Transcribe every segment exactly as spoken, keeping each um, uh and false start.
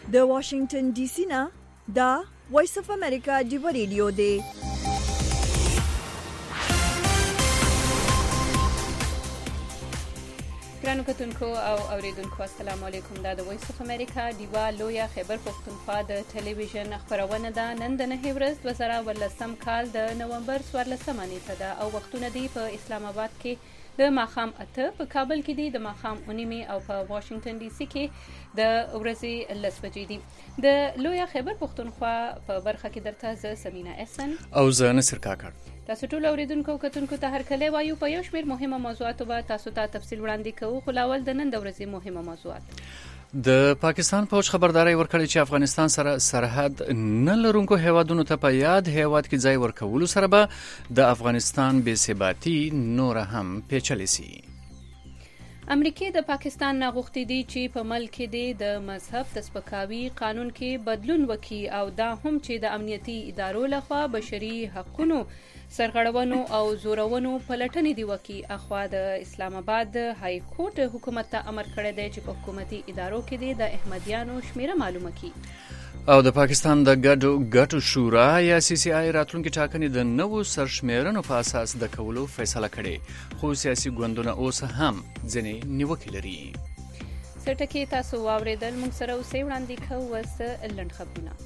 د واشنگټن ډي سي نه دا وایس اف امریکا دی ریډیو دی. ګرانو کتونکو او اوریدونکو السلام علیکم. دا د وایس اف امریکا دیوا لویا خیبر پښتونخوا د ټلویزیون خبرونه ده. نن د نهه ورځ دوه زره ولسم کال د نومبر څوارلسمه نیټه ده او وختونه دی په اسلام آباد کې د ماښام اته، په کابل کې دی د ماښام اوه نیمې او په واشنگټن ډي سي کې د ورځې لس بجې دي. د لویا خیبر پښتونخوا په برخه کې درته زه سمینا احسن او زه نصر کاکړ. تاسو ټول اوریدونکو او کتونکو ته هرکلی وایو. په یو شمېر مهمه موضوعاتو به تاسو ته تفصیل وړاندې کوو، خو لاول د نن د ورځې مهمه موضوعات. د پاکستان پوج خبرداري ورکړې چې افغانستان سره سرحد نه لرونکو هیوادونو ته په یاد هیواد کې ځای ورکولو سره به د افغانستان بې ثباتي نور هم پیچلې سي. امریکا د پاکستان نه غوښتي دي چې په ملک کې د مذهب د سپکاوي قانون کې بدلون وکړي او دا هم چې د امنیتي ادارو لخوا بشري حقوقو سرغړونو او زورونو پلټنې دی وکړي. اخوا د اسلام آباد های کورټ حکومت ته امر کړی دی چې په حکومتي ادارو کې د احمدیانو شمیره معلومه کړي. او د پاکستان د ګډو ګټو شورا یا سی سی آی راتلونکي ټاکنې د نوو سرشمیرنو په اساس د کولو فیصله کړې، خو سیاسي ګوندونه اوس هم ځینې نیوکې لري. سرټکي تاسو واوریدل، موږ سره اوسئ. وړاندې کوو اوس لنډ خبرونه.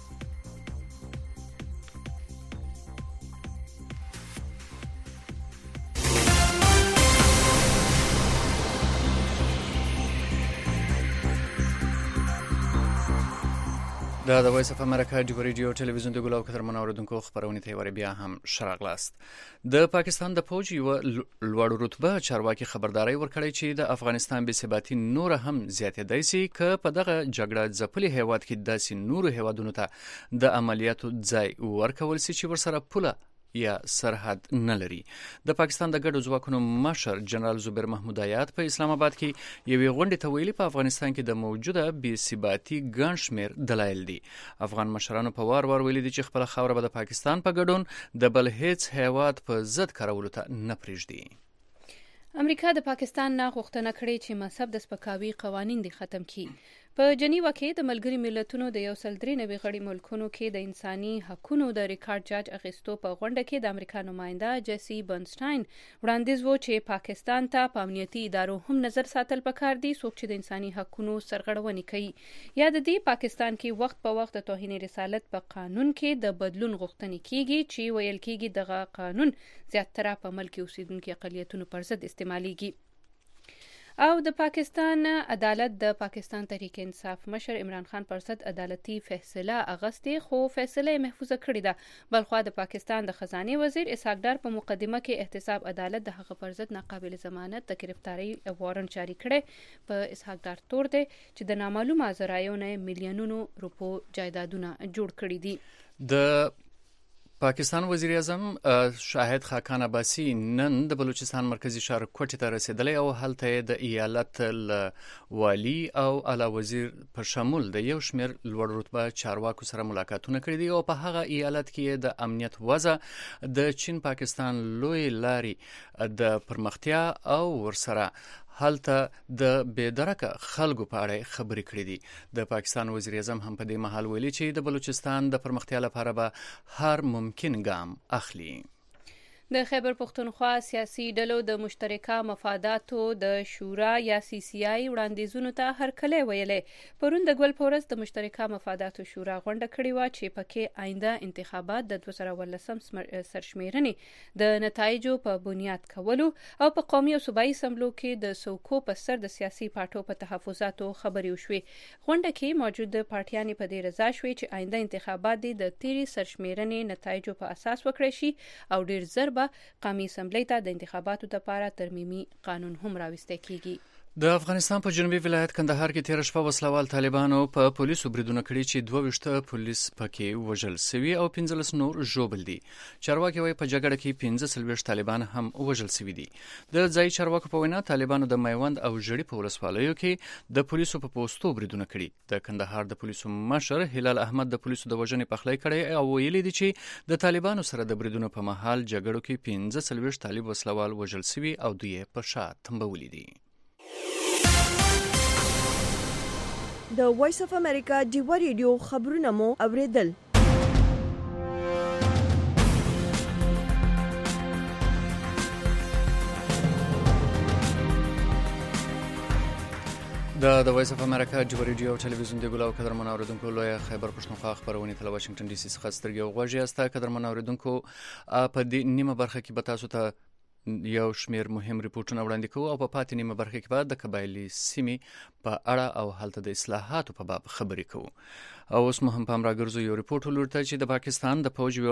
دا د وایس اف امریکا دی ریډیو ټلویزیون د ګلاب کتر منوردونکو خبرونه ته وری بیا هم شراغلاست. د پاکستان د فوج یو لوړ رتبه چارواکي خبرداري ورکړی چې د افغانستان بې ثباتي نور هم زیاتېدای شي که په دغه جګړه ځپلي هیواد کې داسې نورو هیوادونو ته د عملیاتو ځای ورکول شي چې ورسره پوله یا سرحد نه لري. د پاکستان د ګډو ځواکونو مشر جنرال زبیر محمود آیات په اسلام آباد کې یوې غونډې ته ویلي په افغانستان کې د موجوده بې ثباتي ګڼ شمېر دلایل دي. افغان مشرانو په وار وار ویلي دي چې خپله خاوره به د پاکستان په ګډون د بل هیڅ هیواد په ضد کارولو ته نه پرېږدي. امریکا د پاکستان نه غوښتنه کړې چې مذهب د سپکاوي قوانین دې ختم کړي. په جنیوا کې د ملګري ملتونو د یو سل درې نوي غړي ملکونو کې د انساني حقوقو د ریکارډ جاج اخیستو په غونډه کې د امریکا نماینده جیسی برنسټاین وړاندیز و چې پاکستان ته په امنیتي ادارو هم نظر ساتل پکار دي، څوک چې د انساني حقوقو سرغړونې کوي. یا د دې پاکستان کې وخت په وخت د توهین رسالت په قانون کې د بدلون غوښتنې کیږي چې ویل کیږي دغه قانون زیاتره په ملک اوسیدونکو اقلیتونو پر ضد استعماليږي. او د پاکستان عدالت د پاکستان تحریک انصاف مشر عمران خان پر ضد عدالتي فیصله اغستې، خو فیصله محفوظه کړې ده. بلخوا د پاکستان د خزانه وزیر اسحاق ډار په مقدمه کې احتساب عدالت د هغه پر ضد ناقابل ضمانت د گرفتاری وارنټ جاری کړي. په اسحاق ډار تور دی چې د نامعلومه ذرایعو نه میلیونونو روپو جایدادونه جوړ کړي دي. د پاکستان وزیر اعظم شاهد خاقان عباسی نن د بلوچستان مرکزی ښار کوټې ته رسیدلی او هلته د ایالت والی او اعلی وزیر په شمول د یو شمېر لوړ رتبه چارواکو سره ملاقاتونه کړي دي او په هغه ایالت کې د امنیت وضع، د چین پاکستان لوی لارې د پرمختیا او ورسره هلته د بېدرکه خلکو په اړه خبرې کړې دي. د پاکستان وزیر اعظم هم په دې مهال ویلي چې د بلوچستان د پرمختیا لپاره به هر ممکن ګام اخلي. د خیبر پښتونخوا سیاسي ډلو د مشترکه مفاداتو د شورا یا سی سی آی وړاندیزونو ته هرکلی ویلې. پرون د ګل پورس د مشترکه مفاداتو شورا غونډه کړې وه چې پکې آینده انتخابات د دوه زره ولسم سرشمیرنې د نتایجو په بنیاد کولو او په قومي او صوبایي اسمبلو کې د څوکو په سر د سیاسي پارټو په تحفظاتو خبرې وشوې. غونډه کې موجود پارټیانې په دې رضا شوې چې آینده انتخابات د تیرې سرشمیرنې نتایجو په اساس وکړي شي او ډیر زر قومي اسمبلی ته د انتخاباتو لپاره ترمیمي قانون هم راوستل کیږي. د افغانستان په جنوبي ولایت کندهار کې تیر شپه وسلوال طالبانو په پولیسو بریدونه کړي چې دوه ویشته پولیس پکې وژل شوي او پنځلس نور ژوبل دي. چارواکي وايي په جګړه کې پنځه څلوېښت طالبان هم وژل شوي دي. د ځایي چارواکو په وینا طالبانو د میوند او ژړي په ولسوالیو کې د پولیسو په پوستو بریدونه کړي. د کندهار د پولیسو مشر هلال احمد د پولیسو د وژنې پخلی کړی او ویلي دي چې د طالبانو سره د بریدونو په مهال جګړو کې پنځه څلوېښت طالب وسلوال وژل شوي او دوی په شا تنبولي دي. د وایس اف امریکا ډیو ریډیو خبرونه مو اوریدل. د د وایس اف امریکا ډیو ریډیو ټلویزیون دی ګلاو قدر من اوریدونکو لوی خیبر پښتونخوا خبرونه تل واشنگټن ډي سي څخه سترګې او غوږی استا قدر من اوریدونکو په دې نیمه برخه کې به تاسو ته یو شمیر مهم ریپورتونه وړاندې کوو او په پاتې نیمه برخه کې به د قبایلی سیمې په اړه او حالت د اصلاحاتو په باب خبرې کوو. او اوس مهم پام راګرځو یو ریپورت ولورته چې د پاکستان د فوج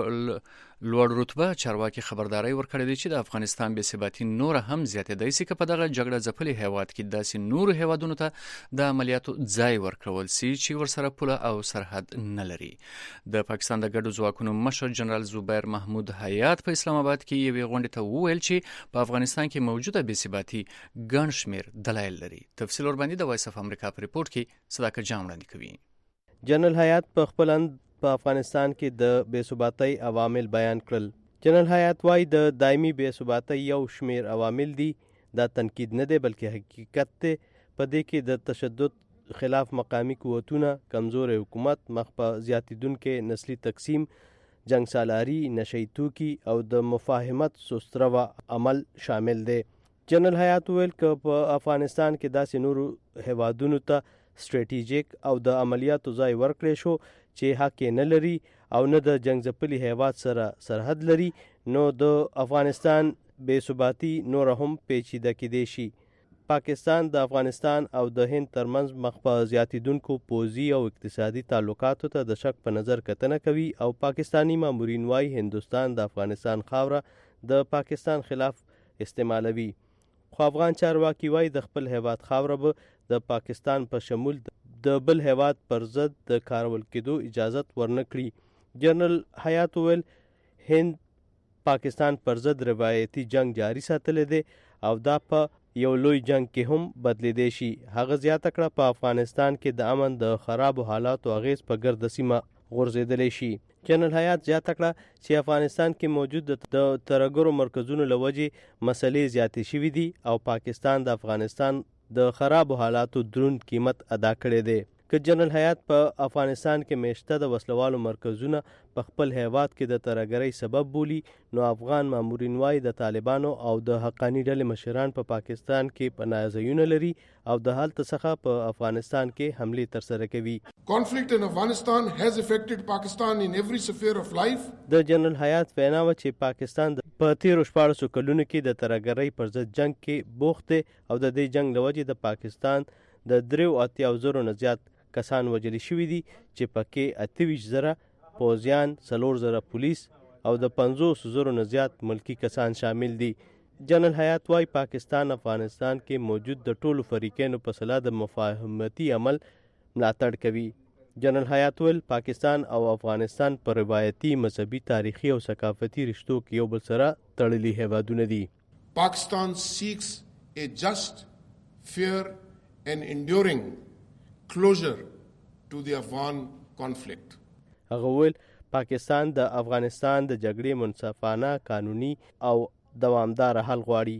لوړ رتبه چارواکي خبرداري ورکړې ده چې د افغانستان بې ثباتي نور هم زیاتېدای شي که په دغه جګړه ځپلي هیواد کې داسې نور هیوادونو ته د عملیاتو ځای ورکول شي چې ورسره پوله او سرحد نه لري. د پاکستان د ګډو ځواکونو مشر جنرال زبیر محمود حیات په اسلام آباد کې یوې غونډې ته وویل چې په افغانستان کې موجوده بې ثباتي ګڼ شمېر دلایل لري. تفصیل ورباندې د وایس اف امریکا په ریپورت کې صداقت جام وړاندې کوي. جنرال حیات په خپل اند په افغانستان کې د بې ثباتۍ عوامل بیان کړل. جنرال حیات وايي د دایمي بې ثباتۍ یو شمیر عوامل دي، دا تنقید نه دی بلکې حقیقت دی. په دې کې د تشدد خلاف مقامی قوتونه، کمزور حکومت، مخ په زیاتیدونکو نسلي تقسیم، جنگ سالاري، نشئی توکي او د مفاهمت سوستروا عمل شامل دی. جنرال حیات ویل ک په افغانستان کې داسې نورو هیوادونو ته سټریټیجیک او د عملیاتو ځای ورکړی شو چې حق نه لري او نه د جنگ ځپلي هیواد سره سرحد لري، نو د افغانستان بې ثباتي نور هم پیچیده کېدای شي. پاکستان د افغانستان او د هند ترمنځ مخ په زیاتیدونکو پوځي او اقتصادي تعلقاتو ته د شک په نظر کتنه کوي او پاکستانی مامورین وايي هندوستان د افغانستان خاوره د پاکستان خلاف استعمالوي. خو افغان چارواکي وايي د خپل هیواد خاوره به د پاکستان په شمول د بل هیواد پر ضد د کارول کېدو اجازت ورنکړي. جنرال حیات ویل هند پاکستان پر ضد روایتي جنگ جاری ساتلی دی او دا په یو لوی جنگ کې هم بدلیدای شي. هغه زیاته کړه په افغانستان کې د امن د خرابو حالاتو اغیز په ګرد سیمه غورځېدلی شي. جنرال حیات زیاته کړه چې افغانستان کې موجود د ترهګرو مرکزونو له وجې مسلې زیاتې شوي دي او پاکستان د افغانستان د خرابو حالاتو دروند قیمت ادا کړی دی. که جنرال حیات په افغانستان کې میشته د وسلوالو مرکزونه په خپل هیواد کې د ترهګرۍ سبب بولي، نو افغان مامورین وايي د طالبانو او د حقاني ډلې مشران په پا پاکستان کې پناه ځایونه لري او د هلته څخه په افغانستان کې حملې ترسره کوي. Conflict in Afghanistan has affected Pakistan in every sphere of life. د جنرال حیات وینا و چې پاکستان په تیرو شپاړسو کلونو کې د ترهګرۍ پر ضد جنگ کې بوخت دی او د دې جنگ له وجې د پاکستان د دریو اتیا زرو نه زیات کسان وژل شوي دي چې پکې اته ویشت زره پوځیان، څلور زره پولیس او د پنځوس زرو نه زیات ملکی کسان شامل دي. جنرال حیات وايي پاکستان افغانستان کې موجود د ټولو فریقینو په سلا د مفاهمتي عمل ملاتړ کوي. جنرال حیات ویل پاکستان او افغانستان په روایتي، مذهبي، تاریخي او ثقافتي رشتو کې یو بل سره تړلي هیوادونه دي. Pakistan seeks a just, fair and enduring closure to the Afghan conflict. هغه ویل پاکستان د افغانستان د جګړې منصفانه، قانوني او دوامدار حل غواړي.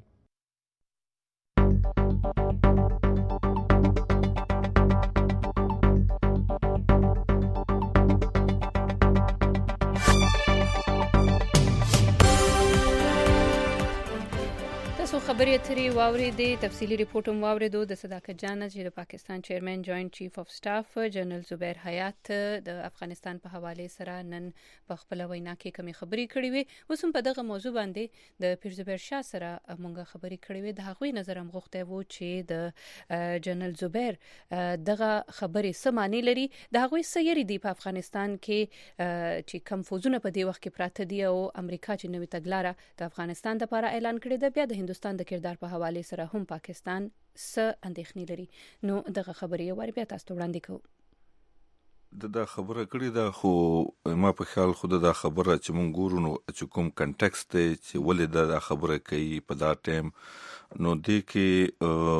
خبرې اترې واورېدې. تفصیلي ریپورټ هم واورېدو د صداقت جان چې د پاکستان چیرمن جوائنٹ چیف اف سټاف جنرال زبیر حیات د افغانستان په حواله سره نن په خپل وینا کې کومې خبرې کړې وي. اوس هم په دغه موضوع باندې د پیر زبیر شاه سره مونږه خبرې کړې وي. د هغوی نظر هم غوښتی وو چې د جنرال زبیر دغه خبرې څه معنی لري، د هغوی څه یری دي په افغانستان کې چې کم فوزونه په دې وخت کې پراته دي او امریکا چې نوې تګلاره د افغانستان لپاره اعلان کړې ده، بیا د هندوستان د کردار په حواله سره هم پاکستان څه اندېښنې لري. نو دغه خبرې ور بیا تاسو وړاندې کوو. د دا خبره کړې ده، خو ما په خیال خو دا خبره چې مونږ ګورو نو چې کوم کنټکست دی چې ولې دا خبره کوي په دا ټایم، نو دې کې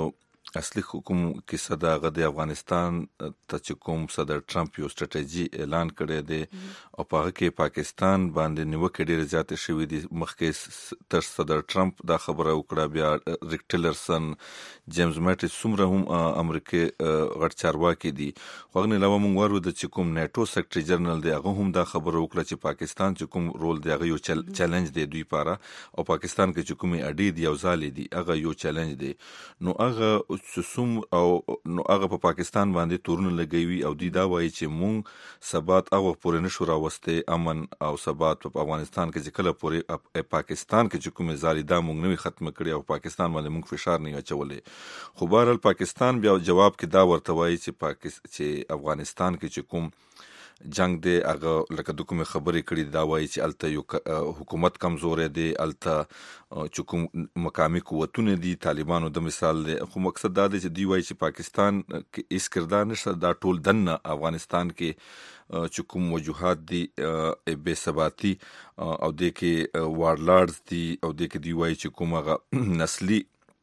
اصلي حکوم کې صدا غد افغانستان ته چې کوم صدر ټرمپ یو سټریټجی اعلان کړی دی او په هغه کې پاکستان باندې نیوکه ډېره زیاته شوې دي. مخکې تر صدر ټرمپ دا خبره وکړه، بیا ریک ټیلرسن، جیمز میټس څومره هم امریکای غټ چارواکي دي. خو هغه نه علاوه موږ ورو د چې کوم نیټو سیکرټري جنرال دی هغه هم دا خبره وکړه چې پاکستان چې کوم رول دی هغه یو چیلنج دی دوی لپاره، او پاکستان کې چې کومې اډې دي او ځالې دي هغه یو چیلنج دی. نو هغه سوم او نو هغه په پاکستان باندې تورونه لګوي او دوی دا وایي چې مونږ ثبات هغه پورې نشو راوسته، امن او ثبات په افغانستان کې چې کله پورې پاکستان کې چې کومې ځالې دا مونږ نه ختم کړي او پاکستان باندې مونږ فشار نه اچولې. خو بهرحال پاکستان بیا جواب کې دا ورته وایي چې پاکستان چې افغانستان کې چې کوم جنگ دی هغه لکه د کومې خبرې کړي دا وایي چې الته یو حکومت کمزورې دی، الته چې کوم مقامي قوتونه دي طالبانو د مثال دی. خو مقصد دا دی چې دوی وایي چې پاکستان کې هیڅ کردار نشته، دا ټول دننه افغانستان کې چې کوم وجوهات دي بې ثباتي او د کې وارلارډز دي او د کې دوی وایي چې کوم هغه نسلي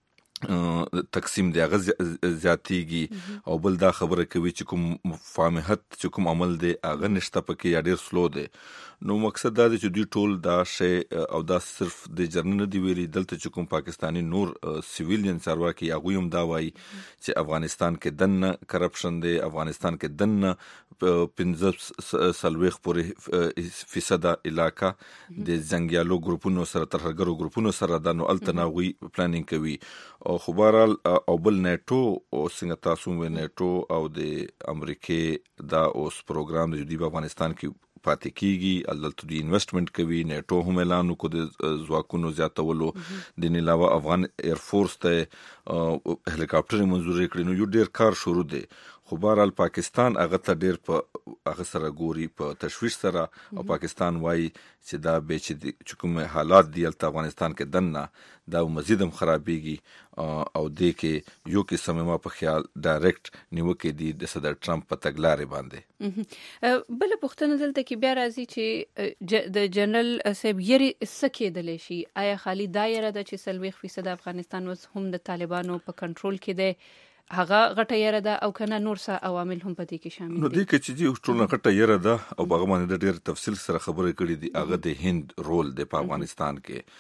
تقسیم دی هغه زیاتیږي، او بل دا خبره کوي چې کوم مفاهمت چې کوم عمل دی هغه نشته پکې یا ډیر سلو دی. نو مقصد دا دی چې دوی ټول دا شی او دا صرف د جرنل دی ویلي، دلته چې کوم پاکستانی نور سیویلین چارواکي هغه هم دا وایي چې افغانستان کې دنه کرپشن دی، افغانستان کې دنه پنځه سلويخ پورې فیصد علاقه د جنگیالو ګروپونو سره ترهګرو ګروپونو سره د نو التناوي پلانینګ کوي. او خبرال او بل نیټو او څنګه تاسو و نیټو او د امریکای دا اوس پروګرام د جدي په افغانستان کې پاتې کیږي، الته دوی انویسټمنټ کوي. نیټو هم اعلان وکړ د ځواکونو زیاتولو، د نه علاوه افغان ایر فورس ته هلیکاپټر منظور کړي. نو یو ډیر کار شروع دی. خو بهرحال پاکستان هغه ته ډیر په هغه سره ګوري په تشویش سره، او پاکستان وایي چې دا به چې کوم حالات دی الته افغانستان کې دنه دا مزید هم خرابېږي او د کې یو قسم ما په خیال ډایرکټ نیوکې دي د صدر ټرمپ په تګلارې باندې. بل پوښتنه دلته کې بیا راځي چې د جنرال صاحب یری سکیدلې شي، آیا خالی دایره د چې سلويخ فیصد افغانستان وس هم د طالبانو په کنټرول کې دی، هغه غټه یره ده او کنه نور څه عوامل هم پدې کې شامل دي؟ نو دې کې چې دی ټول غټه یره ده او هغه باندې د ډېر تفصیل سره خبرې کړې دي. هغه د هند رول د په افغانستان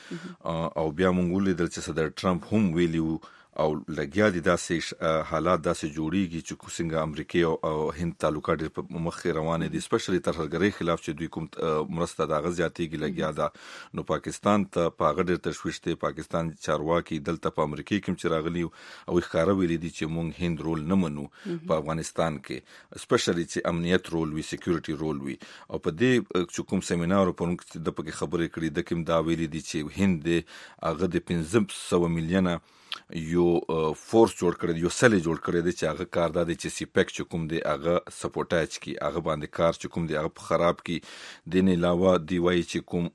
کې او بیا مونږ ولیدل چې صدر ټرمپ هم ویلیو او لګیا دي داسې حالات داسې جوړیږي چې څنګه امریکا او هند تعلقات په مخ روان دي، سپیشلی ترهګرۍ خلاف چې دوی کوم مرسته د غزياتيږي لګیا ده. نو پاکستان ته په غډر تشويش ته پاکستان چارواکي دلته په امریکا کې چې راغلي او ښکارا ویلي دي چې مونږ هند رول نه منو په افغانستان کې، سپیشلی چې امنیت رول وي، سکیورټي رول وي. او په دې چې کوم سیمینار په نوم کې د پکې خبرې کړې د کوم دا ویلي دي چې هند هغه د پنځه سوه میلیونه یو فورس جوړ کړی، یو سل جوړ کړی دی چې هغه کار د چې سی پیک چې کوم دی هغه سپورټاج کی هغه باندې کار چې کوم دی هغه خراب کی. د نه علاوه دی وایي چې کوم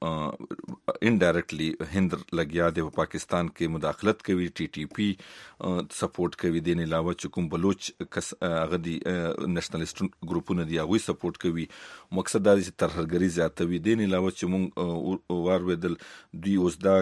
انډایرکټلی هند لګیا دی په پاکستان کې مداخلت کوي، ټي ټي پی سپورټ کوي. د نه علاوه چې کوم بلوچ کس هغه دی نېشنلیست ګروپونه دی هغه سپورټ کوي. مقصد دا چې ترهګری زیاتوي. د نه علاوه چې مونږ وارویدل دوی اوس دا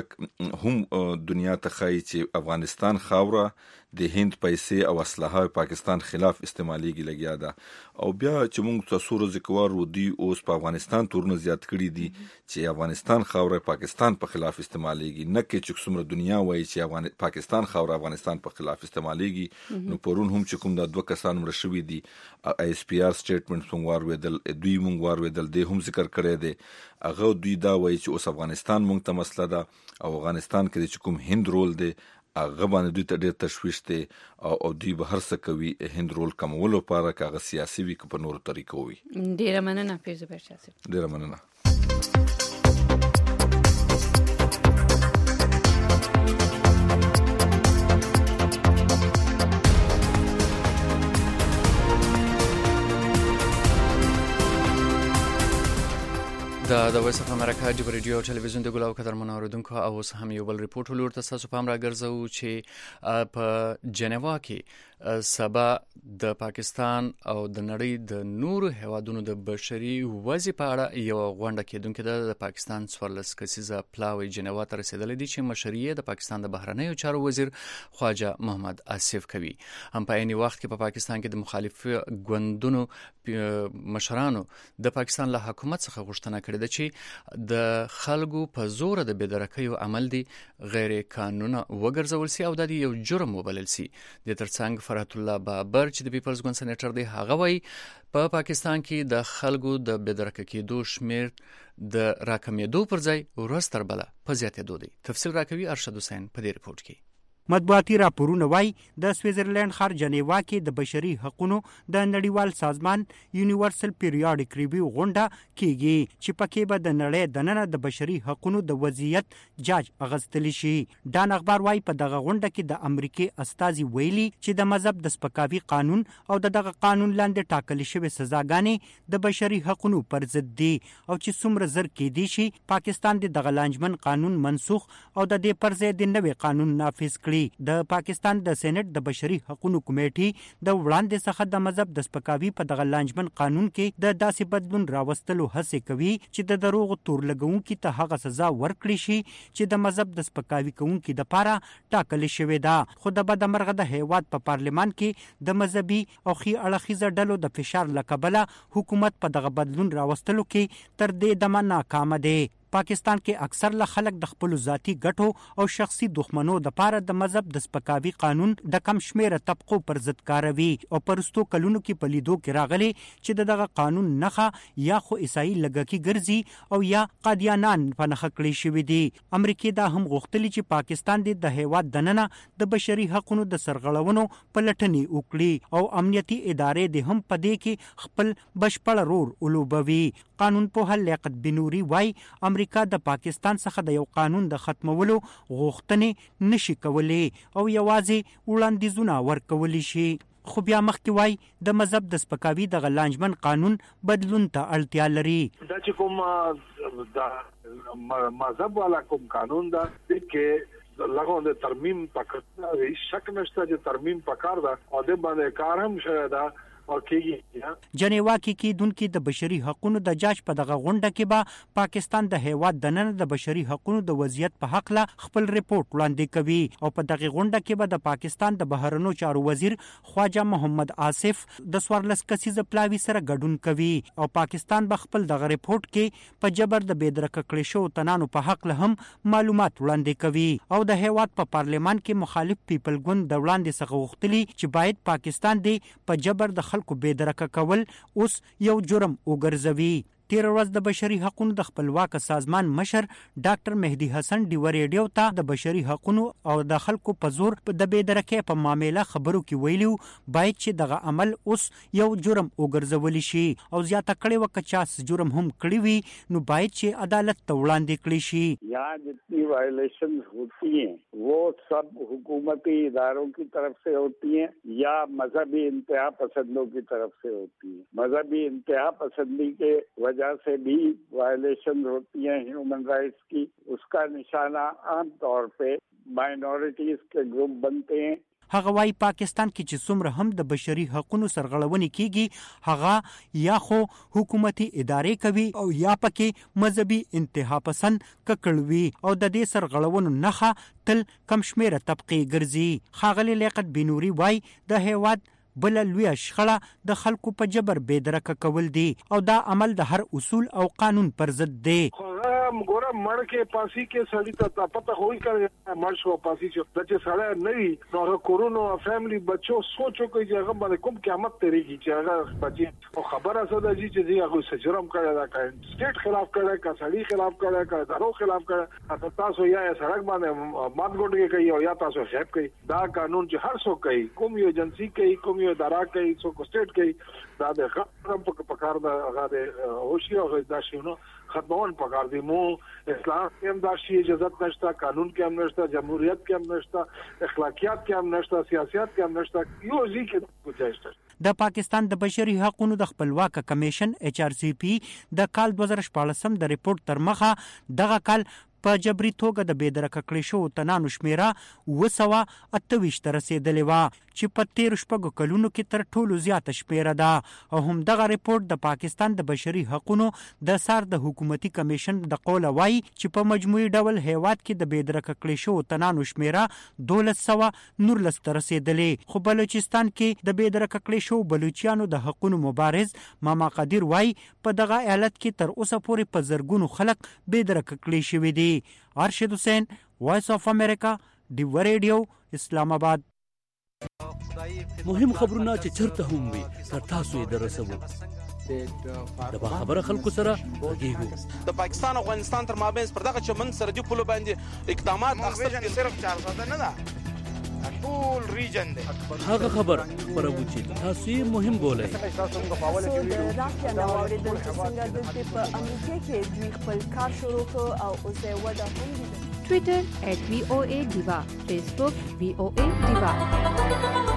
هم دنیا ته خایي چې افغانستان پاکستان خاوره د هند پیسې او اسلحه پاکستان خلاف استعماليږي لګیا ده. او بیا چې موږ تاسو ورځ کوار ودی اوس په افغانستان تورونه زیات کړی دي چې افغانستان خاوره پاکستان په خلاف استعماليږي، نه کې چې څومره دنیا وایي چې افغان پاکستان خاوره افغانستان په خلاف استعماليږي. نو پرون هم چې کوم د دوه کسان مړ شوی دي آی اس پی آر سټیټمنټ څنګه وارویدل دوی مونږ وارویدل د هم ذکر کړی دی. هغه دوی دا وایي چې اوس افغانستان مونږ ته مسله ده او افغانستان کې چې کوم هند رول دی هغه باندې دوی ته ډېر تشویش دی او دوی به هر څه کوي هند رول کمولو لپاره که هغه سیاسي وي که په نورو طریقو وي. ډېره مننه فیض بهرشاه صاحب. ډېره مننه. د د وایس اف امریکا د ریډیو ټلویزیون د ګلاو قدر منوردونکو او اوس هم یو بل ریپورت ولور تاسو په امر راګرځو چې په جنیوا کې سبا د پاکستان او د نړۍ د نورو هیوادونو د بشري وضع په اړه یو غونډه کېدونکې ده. د پاکستان څوارلس کسیزه پلاوی جنیوا ته رسیدلې دي چې مشري د پاکستان د بهرنیو چارو وزیر خواجه محمد آصف کوي. هم په عین وخت کې په پاکستان کې د مخالف ګوندونو مشرانو د پاکستان له حکومت څخه غوښتنه کړې ده چې د خلکو په زور د بېدرکیو عمل دي غیر قانوني وګرځول سي او د یو جرم وبلل سي. د ترڅنګ فرحت الله بابر چې د پیپلز ګوند سېنیټر دی هغه وایي په پاکستان کې د خلکو د بېدرکه کېدو شمیر د راکمېدو پر ځای ورځ تر بله په زیاتېدو دی. تفصیل راکوي ارشد حسین په دې ریپورت کې. مطبوعاتي راپورونه وایي د سویټزرلند ښار جنیوا کې د بشري حقوقو د نړیوال سازمان یونیورسل پیریاډیک ریویو غونډه کیږي چې پکې به د نړۍ دننه د بشري حقوقو د وضعیت جاج اغستلی شي. ډان اخبار وایي په دغه غونډه کې د امریکای استازي ویلي چې د مذهب د سپکاوي قانون او دغه قانون لاندې ټاکل شوی سزاګانې د بشري حقوقو پر ضد دي او چې څومره زر کې دي شي پاکستان د دغه لانجمن قانون منسوخ او د دې پر ضد د نوې قانون نافذ کړي. د پاکستان د سېنات د بشري حقوقو کمیټې د وړاندې څخه د مذهب د سپکاوي په دغه لانجمن قانون کې د داسې بدلون راوستلو هڅه کوي چې د دروغ تور لګونکو ته هغه سزا ورکړي شي چې د مذهب د سپکاوي کوونکو د لپاره ټاکل شوی ده. خو د بدمرغه د هیواد په پارلمان کې د مذهبي او خي اړخیزه ډلو د فشار لکبله حکومت په دغه بدلون راوستلو کې تر دې دمه ناکام دی. پاکستان کې اکثر له خلک د خپل ذاتی ګټو او شخصي دښمنو د پاره د مذهب د سپکاوي قانون د کم شمیره طبقو پر ضد کاروي او پرستو کلونو کې پلیدو کې راغلي چې دغه قانون نخه یا خو عیسائی لګکی ګرځي او یا قادیانان په نخه کړی شوی دي. امریکا دا هم غوښتلی چې پاکستان د هیواد دننه د بشري حقوقو د سرغړونو پلټنې وکړي او امنیتي ادارې د هم پدې کې خپل بشپړ رول ولوبوي. قانون په لیاقت بنوري وای امریکا د پاکستان څخه د یو قانون د ختمولو غوښتنې نشي کولای او یوازې وړاندیزونه ورکولی شي. خو بیا مخکې وای د مذهب د سپکاوي د غلانجمن قانون بدلون ته اړتیا لري. دا چې کوم د مذهب والا کوم قانون دا کې لغون د ترمیم پکړه هیڅ شک نشته چې ترمیم پکار دا او د باندې کار هم شوی دا. جنیوا کې کېدونکو د بشري حقوقو د جاج په دغه غونډه کې به پاکستان د هیواد دننه د بشري حقوقو د وضعیت په حق له خپل ریپورت وړاندې کوي او په دغه غونډه کې به د پاکستان د بهرنیو چارو وزیر خواجه محمد آصف د څوارلس کسیزه پلاوی سره ګډون کوي او پاکستان به خپل دغه ریپورت کې په جبر د بېدرکه کړي شو تنانو په حق له هم معلومات وړاندې کوي او د هیواد په پارلمان کې مخالف پیپل ګوند د وړاندې څخه غوښتلی چې باید پاکستان دی په جبر د کو بېدرکه کول اوس یو جرم وګرځوي. تیر ورځ د بشري حقوقو د خپلواک سازمان مشر ډاکټر مهدي حسن ډی ریډیو ته د بشري حقوقو او د خلکو په زور د بېدرکه په معاملې خبرو کې ویلو باید چې دغه عمل اوس یو جرم وګرځول شي او زیاته کړي وکړي جرم هم کړی وي نو باید چې عدالت ته وړاندې کړي شي. यहाँ जितनी वायलेशंस होती हैं वो सब हुकूमती इदारों की तरफ से होती हैं या मजहबी इंतहा पसंदों की तरफ से होती हैं. मजहबी इंतहा पसंदी के वजह से भी वायलेशन होती हैं ह्यूमन राइट्स की. उसका निशाना आम तौर पे माइनॉरिटीज के ग्रुप बनते हैं. هغه وايي پاکستان کې چې څومره هم د بشري حقوقو سرغړونې کیږي هغه یا خو حکومتي ادارې کوي او یا پکې مذهبي انتها پسند ککړوي او د دې سرغړونو نخه تل کم شمیره طبقه ګرځي. ښاغلي لیاقت بنوري وايي د هیواد بل لوی شخړه د خلکو په جبر بېدرکه کول دي او دا عمل د هر اصول او قانون پر ضد دی. ګوره مړ کې پاسي کې سړی ته پته هوی کړي مړ شو پاسي چې چې سړی نه وي نو کورونو فیملی بچو سوچو کوي چې هغه باندې کوم قیامت تیریږي چې هغه بچي او خبره ساده دي چې هغه سجرم کړی دا کار سټیټ خلاف کړی کا سړی خلاف کړی کا دارو خلاف کړی تاسو یا سړک باندې مات ګوډ کوي او یا تاسو خېب کوي. دا قانون چې هر څوک کوي کوم یو ایجنسی کوي کوم یو اداره کوي څوک سټیټ کوي دا د خپل په کار د هغه د هوشي او د شنو ختمون پکار دی. مو اسلام کې هم دا شی اجازه نشته قانون کې هم نشته جمهوریت کې هم نشته اخلاقیات کې هم نشته سیاست کې هم نشته یو ځکه کوجایسته. د پاکستان د بشري حقوقو د خپلواک کمیشن ایچ آر سی پی د کال دوه زره شپاړسم د ریپورت تر مخه دغه کال په جبري توګه د بېدرکه کړې شوو تنانو شمیره اوه سوه اته ویشت ته رسېدلې وه چې په تېرو شپږو کلونو کې تر ټولو زیاته شمیره ده. او همدغه ریپورت د پاکستان د بشري حقوقو د سار د حکومتي کمیشن د قوله وایي چې په مجموعي ډول هیواد کې د بېدرکه کړې شوو تنانو شمیره دولس سوه نولس ته رسېدلې. خو بلوچستان کې د بېدرکه کړې شوو بلوچیانو د حقونو مبارز ماما قدیر وایي په دغه ایالت کې تر اوسه پورې په زرګونو خلک بېدرکه کړي شوي دي. ارشد حسین، وایس اف امریکا، ډیو ریډیو، اسلام آباد. مهم خبرونه چې چرته هم وي تر تاسو یې درسوو. د باخبره خلکو سره غږیږو. د پاکستان او افغانستان تر مابین پر دغه چمن سرحدي پولو باندې اقدامات اخیستل صرف چار ساده نه ده، ټول ریجن دی. هغه خبر خبرو چې تاسو یې مهم بولئ. سو د رافیا نو اوریدل چې څنګه د په امریکا کې دوی خپل کار شروع کړ او اوس یې وده هم دي. ټویټر ایٹ وی او اے دیوا، فیسبوک وی او اے دیوا.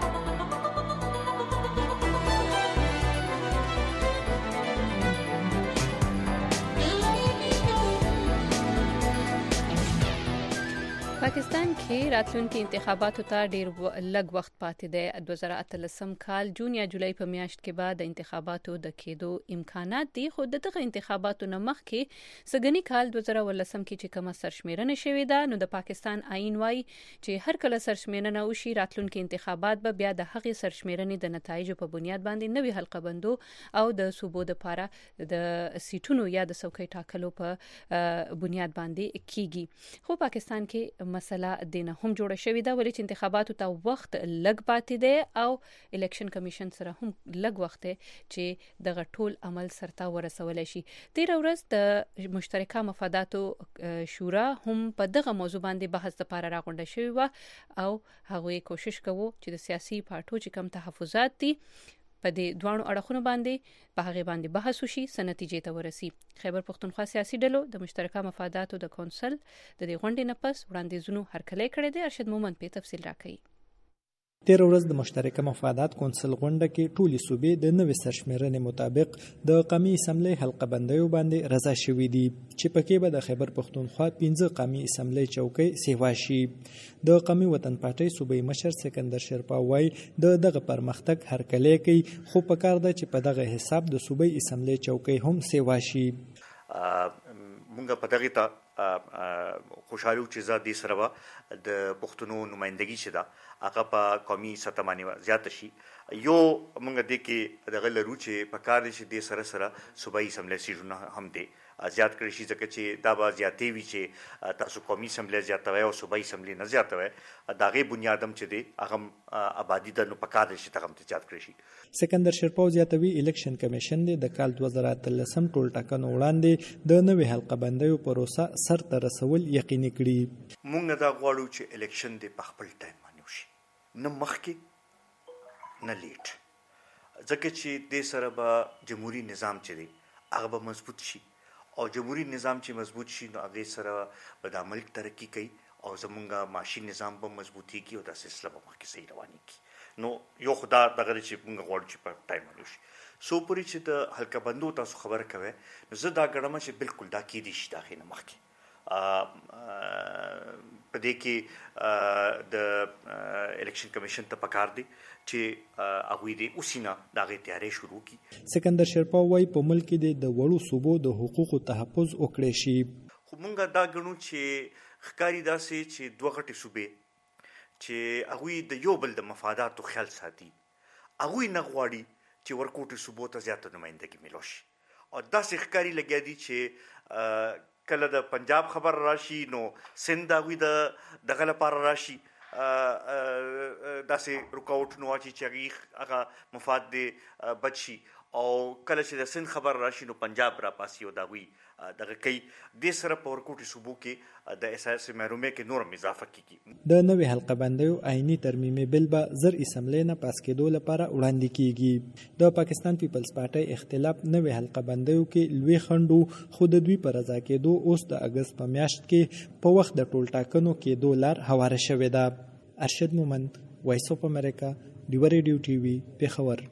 پاکستان کې راتلونکي انتخاباتو ته ډیر لږ وخت پاتې دی. دوه زره اتلسم کال جون یا جولای په میاشت کې بعد د انتخاباتو د کېدو امکانات دي. خو دغه انتخاباتو نه مخکې سګنی کال دوه زره ولسم کې چې کومه سرشمیرنه شوې ده، نو د پاکستان آئین وايي چې هر کله سرشمیرنه وشي راتلونکي انتخابات به بیا د هغې سرشمیرنې د نتایجو په بنیاد باندې نوې حلقه بندو او د صوبو لپاره د سیټونو یا د څوکۍ ټاکلو په بنیاد باندې کیږي. خو پاکستان کې مسله دینه هم جوړه شوې ده ولې چې انتخاباتو ته وخت لږ پاتې دی او الیکشن کمیشن سره هم لږ وخت چې دغه ټول عمل سرته ورسولای شي. تیر ورځ د مشترکه مفاداتو شورا هم په دغه موضوع باندې بحث لپاره راغونډه شوې و او هغوی کوشش کوي چې د سیاسي پارټو چې کم تحفظات دي په دې دوانو اړخونو باندې په هغه باندې بحث وشي، سنتیجې ته ورسي. خیبر پختونخوا سیاسي ډلو د مشترکه مفاداتو د کونسل د دې غونډې نه پس وړاندیزونو هرکلی کړی دی. ارشد مومند په تفصیل راکوي. تیر ورځ د مشترکه مفادات کونسل غونډه کې ټولې صوبې د نوې سرشمیرنې مطابق د قومي اسمبلی حلقه بندیو باندې رضا شوي دي چې پکې به د خیبر پختونخوا پنځه قومي اسمبلی چوکۍ سیوا شي. د قومي وطن پارټۍ صوبایي مشر سکندر شیرپا وایي د دغه پرمختګ هرکلی کوي، خو پکار ده چې په دغه حساب د صوبایي اسمبلی چوکۍ هم سیوا شي. مونږ په دغه ته خوشحالو چې زادي سره د پښتنو نمائندګي چې ده هغه په قومي سطح باندې زیات شي. یو مونږ د کې دغه لرو چې په کار دي چې د سره سره صوبایي اسمبلی سیټونه هم دي زیات کړی شي، ځکه چې دا به زیاتې وي چې تاسو قومي اسمبلی زیاتوي او صوبایي اسمبلی نه زیاتوي. د هغې بنیاد هم چې دی هغه آبادي ده، نو په کار دی چې هغه هم زیات کړی شي. سکندر شیرپا زیاتوي الیکشن کمیشن دی د کال دوه زره اتلسم ټول ټاکنو وړاندې د نوې حلقه بندیو پروسه سر ته رسول یقیني کړي. مونږ دا غواړو چې الیکشن دی په خپل ټایم باندې وشي، نه مخکې نه لیټ، ځکه چې دې سره به جمهوري نظام چې دی هغه به مضبوط شي او جمهوري نظام چې مضبوط شي نو هغې سره به د ملک ترقي کوي او زمونږ معاشي نظام به مضبوطیږي او دا سلسله به مخکې صحیح روانېږي. نو یو خو دا دغه چې مونږ غواړو چې په ټایم باندې وشي. څو پورې چې د حلقه بندو تاسو خبره کوئ نو زه دا ګڼم چې بالکل دا کیدی شي د هغې نه مخکې. په دې کې د الیکشن کمیشن ته پکار دی چې هغوی د اوسینه د هغې تیاری شروع کړي. سکندر شیرپا وایي په ملک کې د وړو صوبو د حقوقو تحفظ وکړی شي. خو مونږ دا ګڼو چې ښکاري داسې چې دوه غټې صوبې چې هغوی د یو بل د مفاداتو خیال ساتي، هغوی نه غواړي چې ورکوټې صوبو ته زیاته نمایندګي میلاو شي. او داسې ښکاري لګیا دي چې کله د پنجاب خبر راشي نو سند هغوی د دغه لپاره راشي داسې رکاوټونه واچي چې هغې هغه مفاد دې بچ شي، او کله چې د سند خبر راشي نو پنجاب را پاسي او د هغوی دغه کوي. دې سره په ورکوټي صوبو کې د احساس محرومۍ کې نورم اضافه کیږي. د نوې حلقه بندیو آئینی ترمیمي بل به زر اسمبلی نه پاس کېدو لپاره وړاندې کیږي. د پاکستان پیپلز پارټۍ اختلاف نوې حلقه بندیو کې لوی خنډ، خو د دوی په رضا کېدو اوس د اګست په میاشت کې په وخت د ټول ټاکنو کېدو لار هواره شوې ده. ارشد مومند، وایس اف امریکا، ډیوه ریډیو ټي وي پېښور.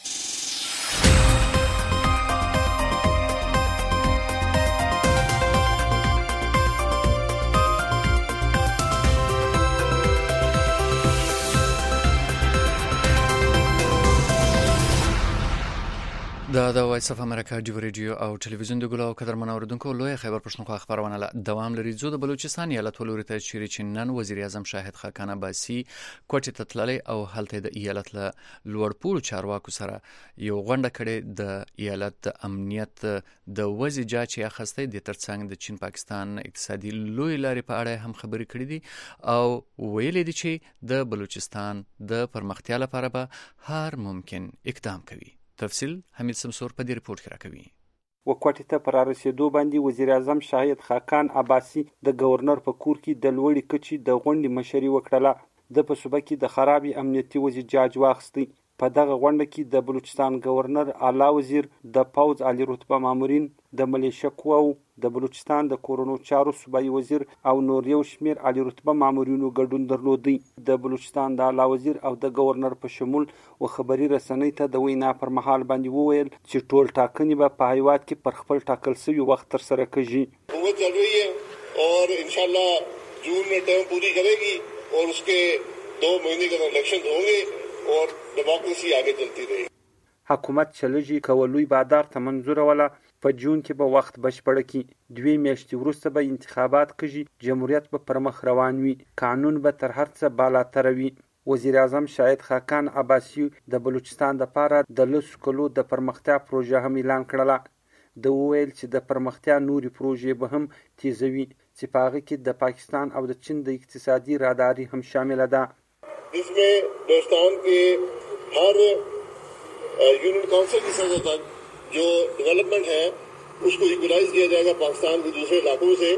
دا د وایس اف امریکا ډیو ریډیو او ټلویزیون د ګلو قدرمن اوریدونکو لوی خیبر پښتونخوا خبرونه له دوام لري. زو د بلوچستان ایالت ولوري ته چیرې چنن وزیر اعظم شاهد خاقان عباسی کوټه ته تللی او هلته د ایالت له لوړپوړو چارواکو سره یو غونډه کړې. د ایالت د امنیت د وزیر جاچ اخستې د ترڅنګ د چین پاکستان اقتصادي لوی لارې په اړه هم خبرې کړې دي او ویلي دي چې د بلوچستان د پرمختیا لپاره به هر ممکن اقدام کوي. تفصیل حمید سمسور په دې رپورت کې راکوي. وکوټې ته پر رسیدو باندې وزیر اعظم شاهد خاقان عباسی د گورنر په کور کې د لوړې کچې د غونډې مشري وکړه. د په صوبه کې د خرابې امنیتي وضع جاج واخیستی. په دغه غونډه کې د بلوچستان گورنر اعلی وزیر د پوز عالی رتبه مامورین د ملیشه قواو د بلوچستان د کورونو چارو صوبایي وزیر او نور یو شمیر عالی رتبه مامورینو ګډون درلودی. د بلوچستان د اعلی وزیر او د گورنر په شمول و خبري رسنۍ ته د وینا پر مهال باندې وویل چې ټول ټاکنې به په هیواد کې پر خپل ټاکل شوی وخت تر سره کیږي. वो चल रही है और इंशाल्लाह जून में टर्म पूरी करेगी और उसके दो महीने के इलेक्शन होंगे और डेमोक्रेसी आगे चलती रहेगी. حکومت چلجی کولوی بادار ته منظور ولا په جون کې به وخت بشپړ کی. دوی میاشتې وروسته به انتخابات کیږي. جمهوریت به پرمخ روان وي. قانون به تر هر څه بالاتر وي. وزیر اعظم شاهد خاقان عباسی د بلوچستان د پاره د لس کلو د پرمختیا پروژه هم اعلان کړله. د ویل چې د پرمختیا نوري پروژې به هم تیزوي چې په هغه کې د پاکستان او د چین د اقتصادي راداري هم شامل ده. इसमें बलूचिस्तान के हर यूनियन काउंसिल की सतह तक जो डेवलपमेंट है उसको इक्वलाइज किया जाएगा पाकिस्तान के दूसरे इलाकों से,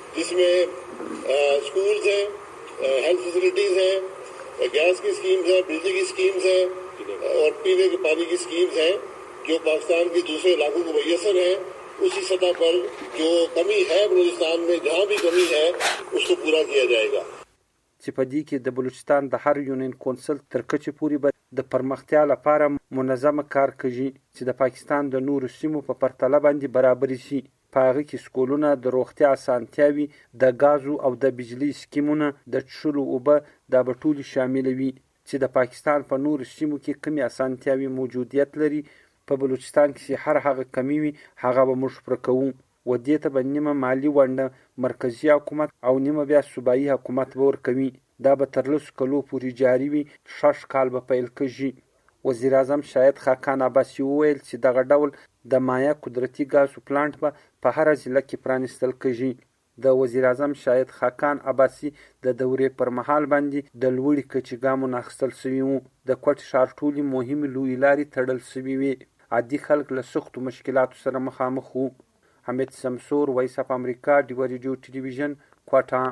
जिसमें स्कूल्स हैं, हेल्थ फैसिलिटीज हैं, गैस की स्कीम्स हैं, बिजली की स्कीम्स हैं और पीने के पानी की स्कीम्स हैं जो पाकिस्तान के दूसरे इलाकों को मैसर है. उसी सतह पर जो कमी है बलूचिस्तान में, जहाँ भी कमी है उसको पूरा किया जाएगा. چې په دې کې د بلوچستان د هر یونین کونسل تر کچې پورې به د پرمختیا لپاره منظمه کار کوي چې د پاکستان د نورو سیمو په پرتله باندې برابر شي. په هغه کې سکولونه، د روغتیا اسانتیاوي، د غازو او د بجلی سکیمونه، د څښلو اوبه دا به ټول شامل وي. چې د پاکستان په نورو سیمو کې کومې اسانتیاوي موجودیت لري، په بلوچستان کې هر هغه کمی وي هغه به موږ پوره کوو. و دې ته به نیمه مالی ونډه مرکزی حکومت او نیمه بیا صوبایي حکومت به ورکوي. دا به تر لسو کلو پورې جاري وي. شش کال به پیل کیږي. وزیر اعظم شاهد خاقان عباسی وویل چې دغه ډول د مایا قدرتي ګازو پلانټ به په هر ضلع کې پرانیستل کیږي. د وزیر اعظم شاهد خاقان عباسی د دورې پر مهال باندې د لوړې کچې ګامونه اخیستل شوي وو. د کوټ ښار ټولې مهمې لویې لارې تړل شوي وي. عادي خلک له سختو مشکلاتو سره مخامخ وو. حمید سمسور، وایس اف امریکا، ډیوه ریډیو ټلویزیون، کوټه.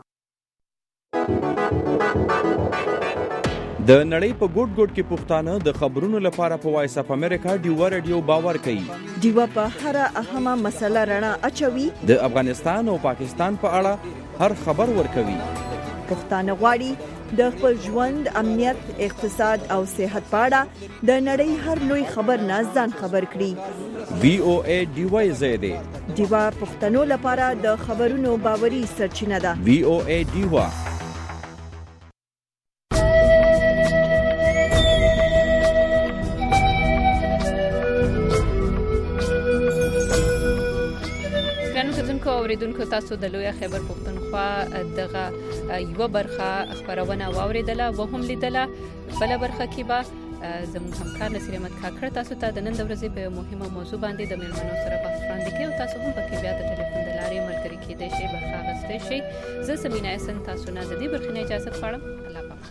د نړۍ په ګوټ ګوټ کې پښتانه د خبرونو لپاره په وایس اف امریکا ډیوه ریډیو باور کوي. ډیوه په هر اهمه مسله رڼا اچوي. د افغانستان او پاکستان په اړه هر خبر ورکوي. پښتانه غواړي د خپل ژوند، امنیت، اقتصاد او صحت په اړه د نړۍ هر لوی خبر نه ځان خبر کړي. وی او ای ډیوه زیاده ډیوه پښتنو لپاره د خبرونو باوري سرچینه ده. وی او ای ډیوه. اوریدونکو تاسو د لوی خیبر پښتونخوا دغه یو برخه خبرونه واوریدله و هم لیدله. بل برخه کې به زموږ همکار نصیر احمد کاکړ تاسو ته د نن د ورځې په مهمه موضوع باندې د میلمنو سره بحث وړاندې کوي او تاسو هم پکې بیا د ټلیفون د لارې ملګري کېدای شئ، برخه اخیستی شئ. زه سمینا احسن تاسو نه د دې برخې نه اجازه غواړم. الله پاک.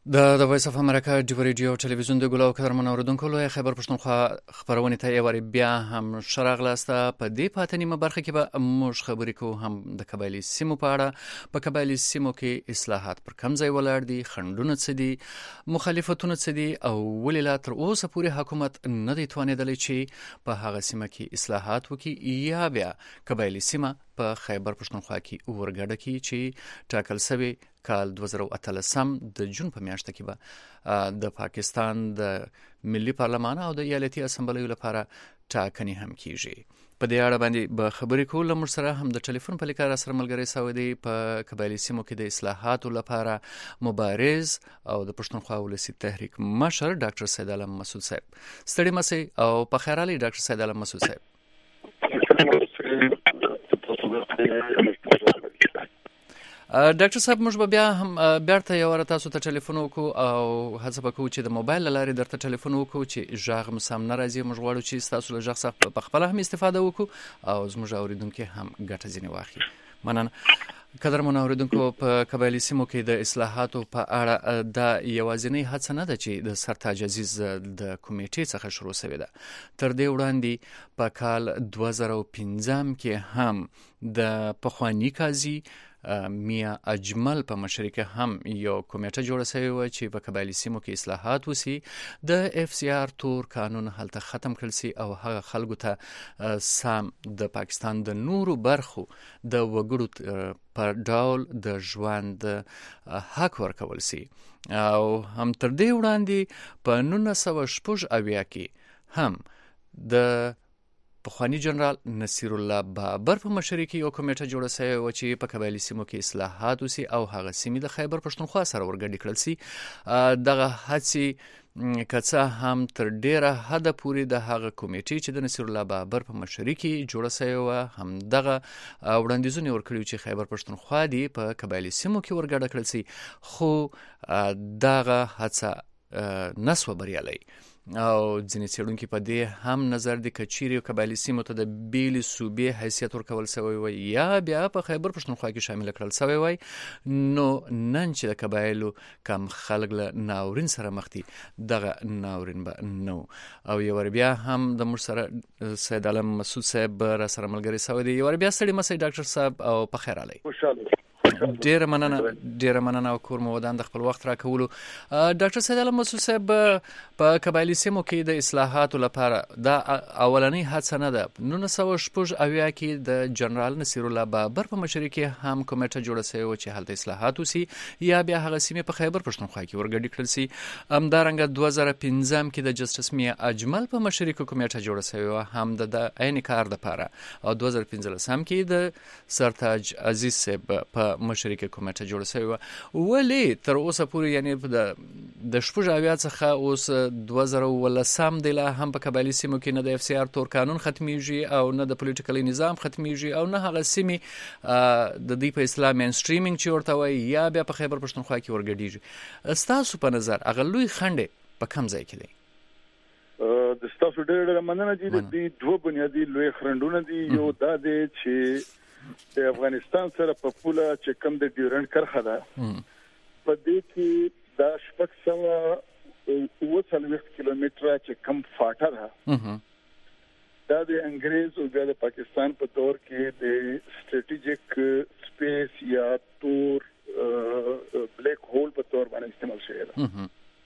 د د وایس اف امریکا د ریډیو ټلویزیون د ګلو قدرمن اوریدونکو له خبر پښتونخوا خبرونه ته یواري بیا هم شراغلاسته په دې پاتنیمه برخه کې به موږ خبرې کوو هم د قبایلی سیمو په اړه. په قبایلی سیمو کې اصلاحات پر کم ځای ولاړ دي، خندونه څه دي، مخالفتونه څه دي، او ولې لا تر اوسه پورې حکومت نه دی توانېدلی چې په هغه سیمه کې اصلاحات وکړي، یا بیا قبایلی سیمه په خیبر پښتونخوا کې ورګډه کې چې ټاکل شوی کال دوه زره اتلسم د جون په میاشت کې به د پاکستان د ملي پارلمان او د ایالتي اسمبلیو لپاره ټاکنې هم کیږي. په دې اړه باندې به خبرې کول موږ سره هم د ټلیفون په لیکه سره ملګری شوی دی. په قبایلی سیمو کې د اصلاحاتو لپاره مبارز او د پښتونخوا ولسی تحریک مشر ډاکټر سید عالم مسعود صاحب، ستړي مسئ او په خیر علي ډاکټر سید عالم مسعود صاحب. ډاکټر صاحب موږ به بیا هم بیرته یو ور تاسو ته ټلیفون وکړو او هڅه وکړو چې د موبایل لارې درته ټلیفون وکړو چې ژغ مو سم نه راځي. موږ غواړو چې تاسو له ژغ څخه په خپل هم استفاده وکړو او زموږ اوریدونکو هم ګټه ځینې واخلي. مننه. قدرمن اوریدونکو، په قبایلی سیمو کې د اصلاحاتو په اړه د یوازینی هڅه نه ده چې د سرتاج عزیز د کمیټې څخه شروع شوې ده. تر دې وړاندې په کال دوه زره پنځم کې هم د پخوانی قاضي میا اجمل په مشرکه هم یو کمیټه جوړه شوې و چې په قبایلی سیمو کې اصلاحات وسی. د اف سی آر تور قانون هلته ختم کړل سي او هغه خلکو ته سام د پاکستان د نورو برخو د وګړو پر ډول د ژوند حق ورکول سي. او هم تر دې وړاندې په نولس سوه شپږ اویا کې هم د پخوانی جنرال نصیر الله بابر په مشرۍ کې یو کمیټه جوړه شوې و چې په قبایلی سیمو کې اصلاحات وسی او هغه سیمې د خیبر پښتونخوا سره ورګډې کړل سي. دغه هڅې کڅه هم تر ډیره حد پورې د هغه کمیټې چې د نصیر الله بابر په مشرۍ کې جوړه شوې و هم دغه وړاندیزونه ورکړي چې خیبر پښتونخوا دی په قبایلی سیمو کې ورګډه کړل سي، خو دغه هڅه نسوه بریالۍ. او ځینې څېړونکي په دې هم نظر دي که چیرې قبایلی سیمو ته د بیلې صوبې حیثیت ورکول شوی وای یا بیا په خیبر پښتونخوا کې شامل کړل شوی وای، نو نن چې د قبایلو کم خلک له ناورین سره مخ دي دغه ناورین به نو. او یو ور بیا هم د موږ سره سید عالم مسعود صاحب را سره ملګری شوی دی. یو ور بیا ستړي مسئ ډاکټر صاحب او په خیر علي. ډیره مننه ډیره مننه او کور مو ودان د خپل وخت راکولو. ډاکټر سید عالم مسعود صاحب، په قبایلی سیمو کې د اصلاحاتو لپاره دا اولنۍ هڅه نه ده. نولس سوه شپږ اویا کې د جنرال نصیر الله بابر په مشرۍ کې هم کمیټه جوړه شوې و چې هلته اصلاحات وسی یا بیا هغه سیمې په خیبر پښتونخوا کې ورګډې کړل سي. همدارنګه دوه زره پنځم کې د جسټس میا اجمل په مشرۍ کې کمیټه جوړه شوې و هم د عین کار لپاره، او دوه زره پنځلسم کې د سرتاج عزیز صاحب په مشرۍ کې کمیټه جوړه شوې و. ولې تر اوسه پورې یعنی د د شپږ اویا څخه اوس دوه زره ولسم دی لا هم په قبایلی سیمو کې نه د اف سی آر تور قانون ختمیږي او نه د پولیټیکل نظام ختمیږي او نه هغه سیمې د دې په اسلام مین سټریمینګ چې ورته وایي یا بیا په خیبر پښتونخوا کې ورګډیږي. ستاسو په نظر هغه لوی خنډ په کوم ځای کې دی؟ د ستاسو ډېر مننه چې د دوه بنیادي لوی خنډونه دي. یو دا دی چې د افغانستان سره په پوله چې کم د ډیورنډ کرښه ده په دې کې دا شپږ سوه اووه څلوېښت کیلومتره چې کم فاټه ده دا د انګریز او بیا د پاکستان په دور کې د سټریټیجیک سپیس یا تور بلیک هول په تور باندې استعمال شوی ده.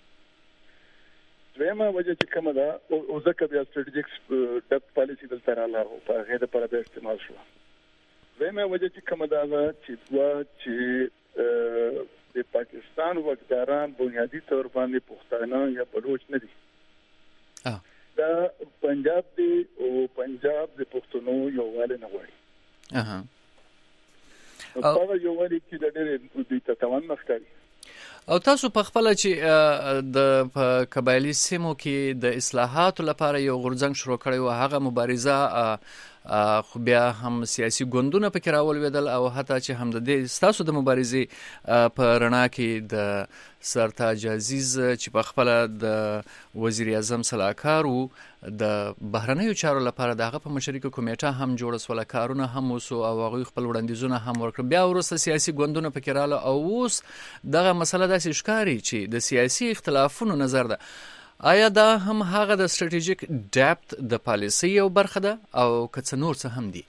دویمه وجه چې کومه ده او ځکه بیا سټریټیجیک ډپ پالیسي دلته راغله په هغې دپاره بیا استعمال شوه. دویمه وجه چې کومه ده چې دوه چې د پاکستان واکداران بنیادی طور باندې پښتانه یا بلوچ نه دي، دا پنجاب دی او پنجاب د پښتنو یووالی نه غواړي. هغه یووالی چې د ډېرې دوی ته توان نه ښکاري. او تاسو په خپل چې د قبایلی سیمو کې د اصلاحاتو لپاره یو غورځنګ شروع کړی و، هغه مبارزه خو بیا هم سیاسي ګوندونه پکې راولوېدل او حتی چې هم د دې ستاسو د مبارزې په رڼا کې د سرتاج عزیز چې په خپله د وزیر اعظم سلاکار و د بهرنیو چارو لپاره دغه په مشري کې کمیټه هم جوړه سوله، کارونه هم وسو او هغوی خپل وړاندیزونه هم ورکړل. بیا وروسته سیاسي ګوندونه پکې راغله او اوس دغه مسله داسې ښکاري چې د سیاسي اختلافونو نظر ده. آیا دا هم هغه د ستراتیژیک ډیپت د پالیسۍ یو برخه ده او که څه نور څه هم دي؟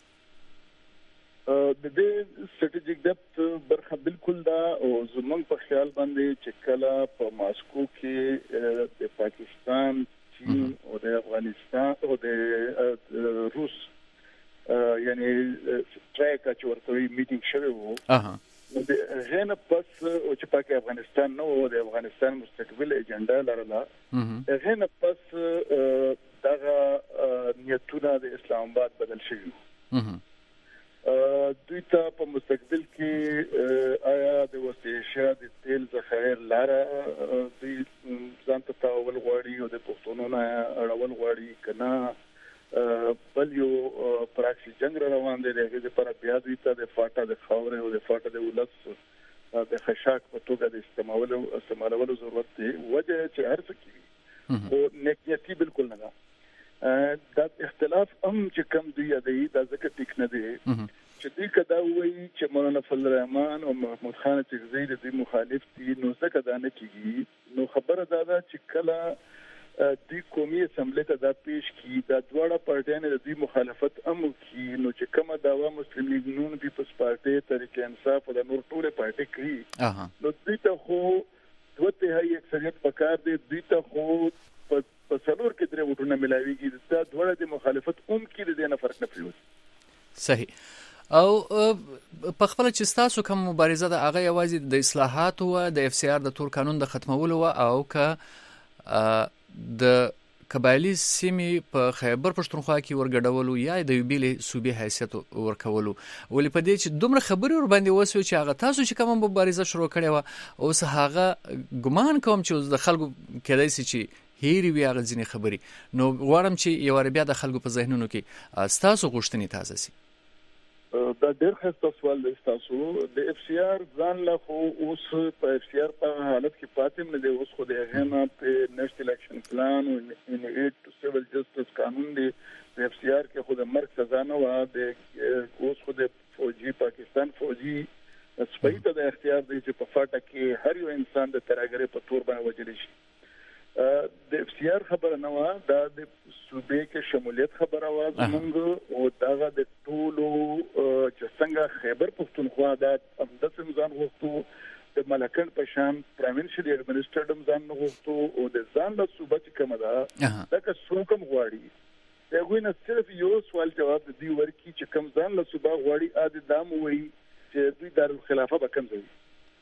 د دې ستراتیژیک ډیپت برخه بالکل دا او زمونږ په خیال باندې چې کله په ماسکو کې د پاکستان، چین او د افغانستان او د روس یعنی ټریکا چې ورته وایي میټینګ شوی و، د هغې نه پس او چې پاکي افغانستان نه و، د افغانستان مستقبل ایجنډا لرله، هغې نه پس دغه نیتونه د اسلام آباد بدل شوي وو. دوی ته په مستقبل کې آیا د وسط ایشیا د تیل ذخایر لاره دوی ځان ته تاول غواړي او د پښتونو نه اړول غواړي که نه بل یو پراکسي جنګ را روان دی. د هغې دپاره بیا دوی ته د فاټا د خاورې او د فاټا د ولس د خشاک په توګه د استعمالولو استعمالولو ضرورت دی. وجه چې هر څه کوي خو نیکیتي بالکل نه ده. دا اختلاف هم چې کم دوی یادوي دا ځکه ټیک نه دی چې دوی که دا ووایي چې مولانا فضل الرحمن او محمود خان چغزی د دوی مخالف دي نو ځکه دا نه کېږي. نو خبره دا ده چې کله دوی قومي اسمبلې ته دا پیش کړي، دا دواړه پارټیانې د دوی مخالفت هم وکړي، نو چې کومه دعوا مسلم لیګ نون، پیپلز پارټي، تحریک انصاف او د نور ټولې پارټۍ کړي، نو دوی ته خو دوه تهایي اکثریت پکار دی. دوی ته خو په څلور کې درې وټونه ملاویږي، دا دواړه د مخالفت هم کې د دې نه فرق نه پریوځي. صحیح. او په خپله چې ستاسو کوم مبارزه ده هغه یوازې د اصلاحاتو وه، د اف سی آر د تور قانون د ختمولو وه او که د قبایلي سیمې په خیبر پښتونخوا کې ورګډولو یا د یو بېلې صوبې حیثیت ورکولو. ولې په دې چې دومره خبرې ورباندې وسوې چې هغه تاسو چې کومه مبارزه شروع کړې وه اوس هغه ګمان کوم چې اوس د خلکو کېدای سي چې هیرې وي هغه ځینې خبرې. نو غواړم چې یو واره بیا د خلکو په ذهنونو کې ستاسو غوښتنې تازه سي. دا ډېر ښایسته سوال دی ستاسو. د اف سی آر ځان له خو اوس په اف سی آر په حالت کې پاتې هم نه دی. اوس خو د هغې نه په نیشنل اکشن پلان او ان ایډ ټو سیول جسټس قانون دی. د اف سی آر کې خو د مرګ سزا نه وه. اوس خو د فوجي پاکستان فوجي سپۍ ته د اختیار دی چې په فاټه کې هر یو انسان د ترهګرۍ په تور باندې وژلی شي. د اف سی آر خبره نه وه، دا د صوبې کې شمولیت خبره وه زمونږ او دغه د ټولو چې څنګه خیبر پښتونخوا دا همداسې هم ځان غوښتو، د ملکنډ په شان پراوینشل ایډمنسټریټ هم ځان نه غوښتو او د ځان له صوبه چې کومه ده دا که څوک هم غواړي د هغوی نه صرف یو سوال جواب د دوی ورکړي چې کوم ځان له صوبه غواړي ا د دا م ووایي چې دوی دارالخلافه به کوم ځای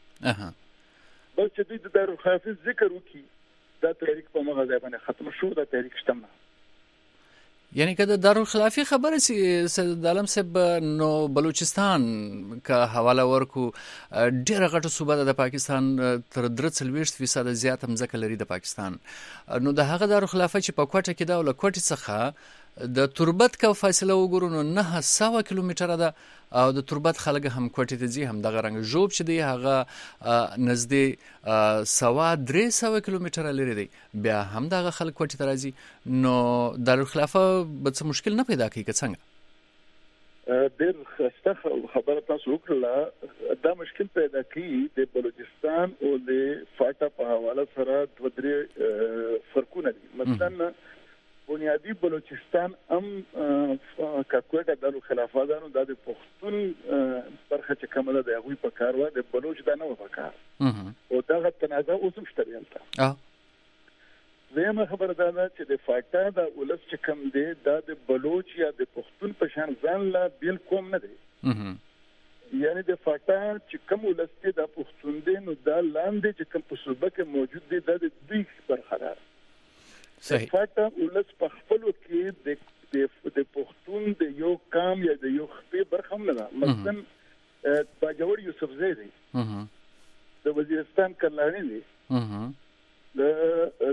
بس چې دوی د دارالخلافه ذکر وکړي دا تحریک په مغه ځای باندې ختم شو. دا تحریک شته نه. یعنی که د دارالخلافه خبره سي سید عالم صاحب نو بلوچستان که حواله ورکو ډیره غټه صوبه ده د پاکستان، تر درې څلوېښت فیصد زیات مځکه لري د پاکستان. نو د هغه دارالخلافه چې په کوټه کې ده او له کوټې څخه د تربت که فاصله وګورو نو نه سوه کیلومتره ده او د تربت خلک هم کوټې ته ځي هم دغه رنګ ژوب چې دی هغه نږدې سوه درې سوه کیلومتره لرې دی، بیا هم دغه خلک کوټې ته راځي. نو دارالخلافه به څه مشکل نه پیدا کوي که څنګه؟ ډېر ښایسته خبره تاسو وکړله. دا مشکل پیدا کوي د بلوچستان او د فاټا په حواله سره دوه درې فرقونه دي. مثلا بنیادی بلوچستان هم کاکوټه دارالخلافه ده، نو دا د پښتون برخه چې کومه ده د هغوی په کار وه، د بلوچ دا نه وه په کار او دغه تنازع اوس هم شته هلته. دویمه خبره دا ده چې د فاټا د ولس چې کوم دی دا د بلوچ یا د پښتون په شان ځان لا بیل قوم نه دی. یعنی د فاټا چې کوم ولس دی دا پښتون دی، نو دا لاندې چې کوم په صوبه کې موجود دی دا د دوی برخه ده. صحیح. فاټا ولس په خپلو کې د د پښتون د یو قام یا د یو خپې برخه هم نه ده. مثلا باجوړ یوسفزی دی، د وزیرستان کرلاني دی، د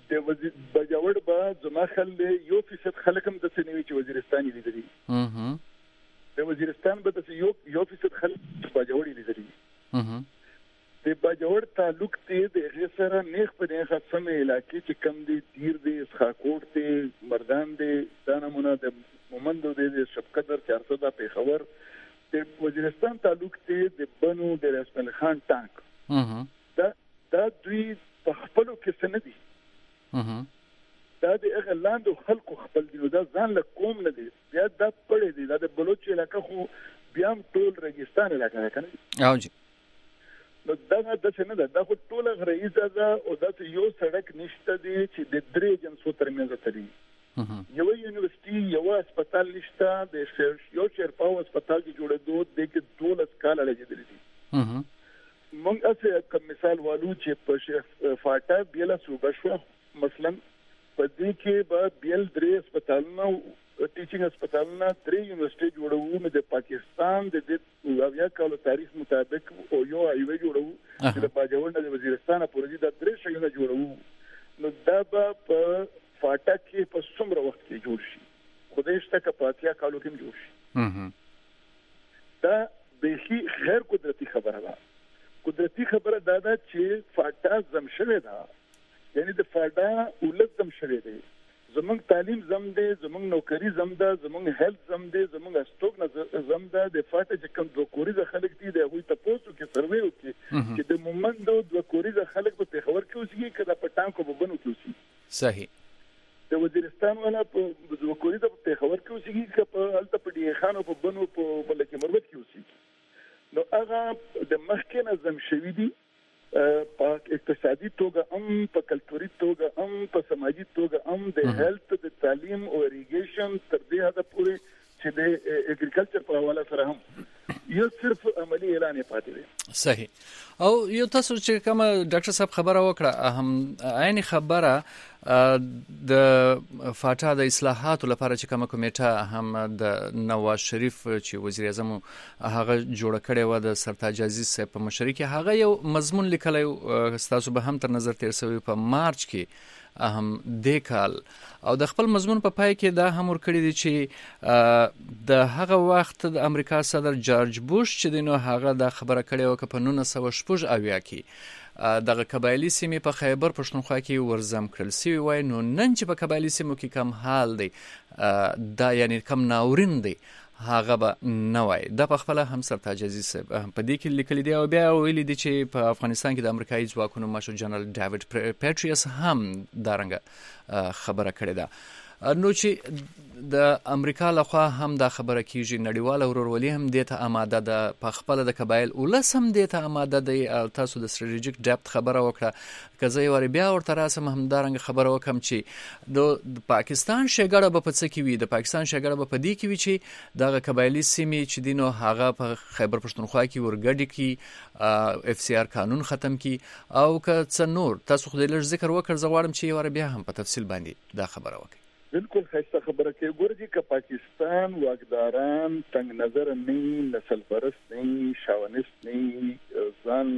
د باجوړ به زما خل یو فیصد خلک هم د سنوي چې وزیرستان لیدري اها د وزیرستان به د یو یو فیصد خلک باجوړ لیدري اها د باجوړ تعلق ته د غسر نیخ په نیخه سم علاقې چې کم دي تیر دي اسخاکوټ ته مردان دي دا نمونه د مومندو د شفقدر چار سو د پیښور د وزیرستان تعلق ته د بنو د رسول خان ټانک اها دا دا دوی په خپل کې سندي اها دا د هغه لاندو خلکو خپل دی دا ځان له کوم نه دی بیا دا پړې دی دا د بلوچ علاقې خو بیا هم ټول رګستان علاقې کنه او جی نو دا د څه نه دا خو ټول غري ځا او دا یو سړک نشته دی چې د درې جنسو ترمنځ تري یو یونیورسيټي یو هسپتال نشته د یو شیرپاو هسپتال چې جوړېدو د کې دولس کال لګیدل دي اها مونږ اسه کوم مثال والو چې په شیخ فاټا بیل صوبه شو مثلا په دې کې به بیل درې هسپتالونه ټیچینګ هسپتالونه درې یونیورسيټي جوړوو نو د پاکستان د دې اویا کال تاریخ مطابق او یو ایوه جوړوو چې د باجوړ د وزیرستان پروژې د درې شیونه جوړوو نو دا به په فاټا کې په څومره وخت کې جوړ شي خدای شته که په اتیا کالو کې جوړ شي دا به غیر قدرتي خبره ده قدرتي خبره دا ده چې فاټا زم شوه ده یعنی د فاټا ولادت زم شوه ده زمونږ تعلیم زم ده زمونږ نوکری زم ده زمونږ هیلث زم ده زمونږ استوګ زم ده د فاټا چې کوم دوه کوریزه خلک دي د هغوی تاسو کې سروې وکړي چې د مومند دوه کوریزه خلک په پیښور کې اوسېږي کله په ټانکو په بنو کې اوسېږي صحیح د وزیرستان ولا په دوه کوریزه په پیښور کې اوسېږي که په الته په ډی خانو په بنو په ملک مروت کې اوسېږي نو هغه د مخکنه زم شوی دي په اقتصادي توګه هم په کلتوري توګه هم په سماجي توګه هم د هیلث د تعلیم او اریګیشن تر دې حد پورې چې د اګریکلچر په حواله سره هم یو صرف عملی اعلان پاتې دی صحیح او یو تاسو چې کوم ډاکټر صاحب خبره وکړه هم عین خبره د فاټا د اصلاحاتو لپاره چې کومه کمیټه هم د نواز شریف چې وزیر اعظم هغه جوړ کړی و د سرتاج عزیز صاحب په مشرۍ کې هغه یو مضمون لیکلی تاسو به هم تر نظر تیر شوی په مارچ کې هم د کال او د خپل مضمون په پای کې دا هم ورکړی دی چې د هغه وخت د امریکا صدر جورج بوش چې دینو هغه د خبره کړې و چې په نولس سوه شپږ اویا کې دغه قبایلی سیمې په خیبر پښتونخوا کې ورزم کړل سوي وای نو نن چې په قبایلی سیمو کې کم حال دی دا یعنی کم ناورین دی هغه به نه وای د په خپل هم سرتاج عزیز په دې کې لیکل دی او بیا ویل دي چې په افغانستان کې د امریکایي ځواکونو مشر جنرال ډیوډ پیټریس هم دارنګه خبره کړې ده نو چې د امریکا لخوا هم دا خبره کیږي نړیواله ورورولي هم دې ته آماده ده په خپل د قبایل ولس هم دې ته آماده دی تاسو د استراتیژیک ډیپت خبره وکړه که زه یې بیا ورته راسم هم دارنګه خبره وکم چې د پاکستان شګړه به په څه کې وي د پاکستان شګړه به په دې کې وي چې دغه قبایلی سیمې چې دینو هغه په خیبر پښتونخوا کې ورګډي کې اف سی آر قانون ختم کی او که څه نور تاسو خو دې لږ ذکر وکړ زه غواړم چې یو بیا هم په تفصیل باندې دا خبره وکړئ بالکل خسته خبره کوي ګورځي چې پاکستان واګداران تنگ نظر نه نسل پرست نه شاونست نه ځان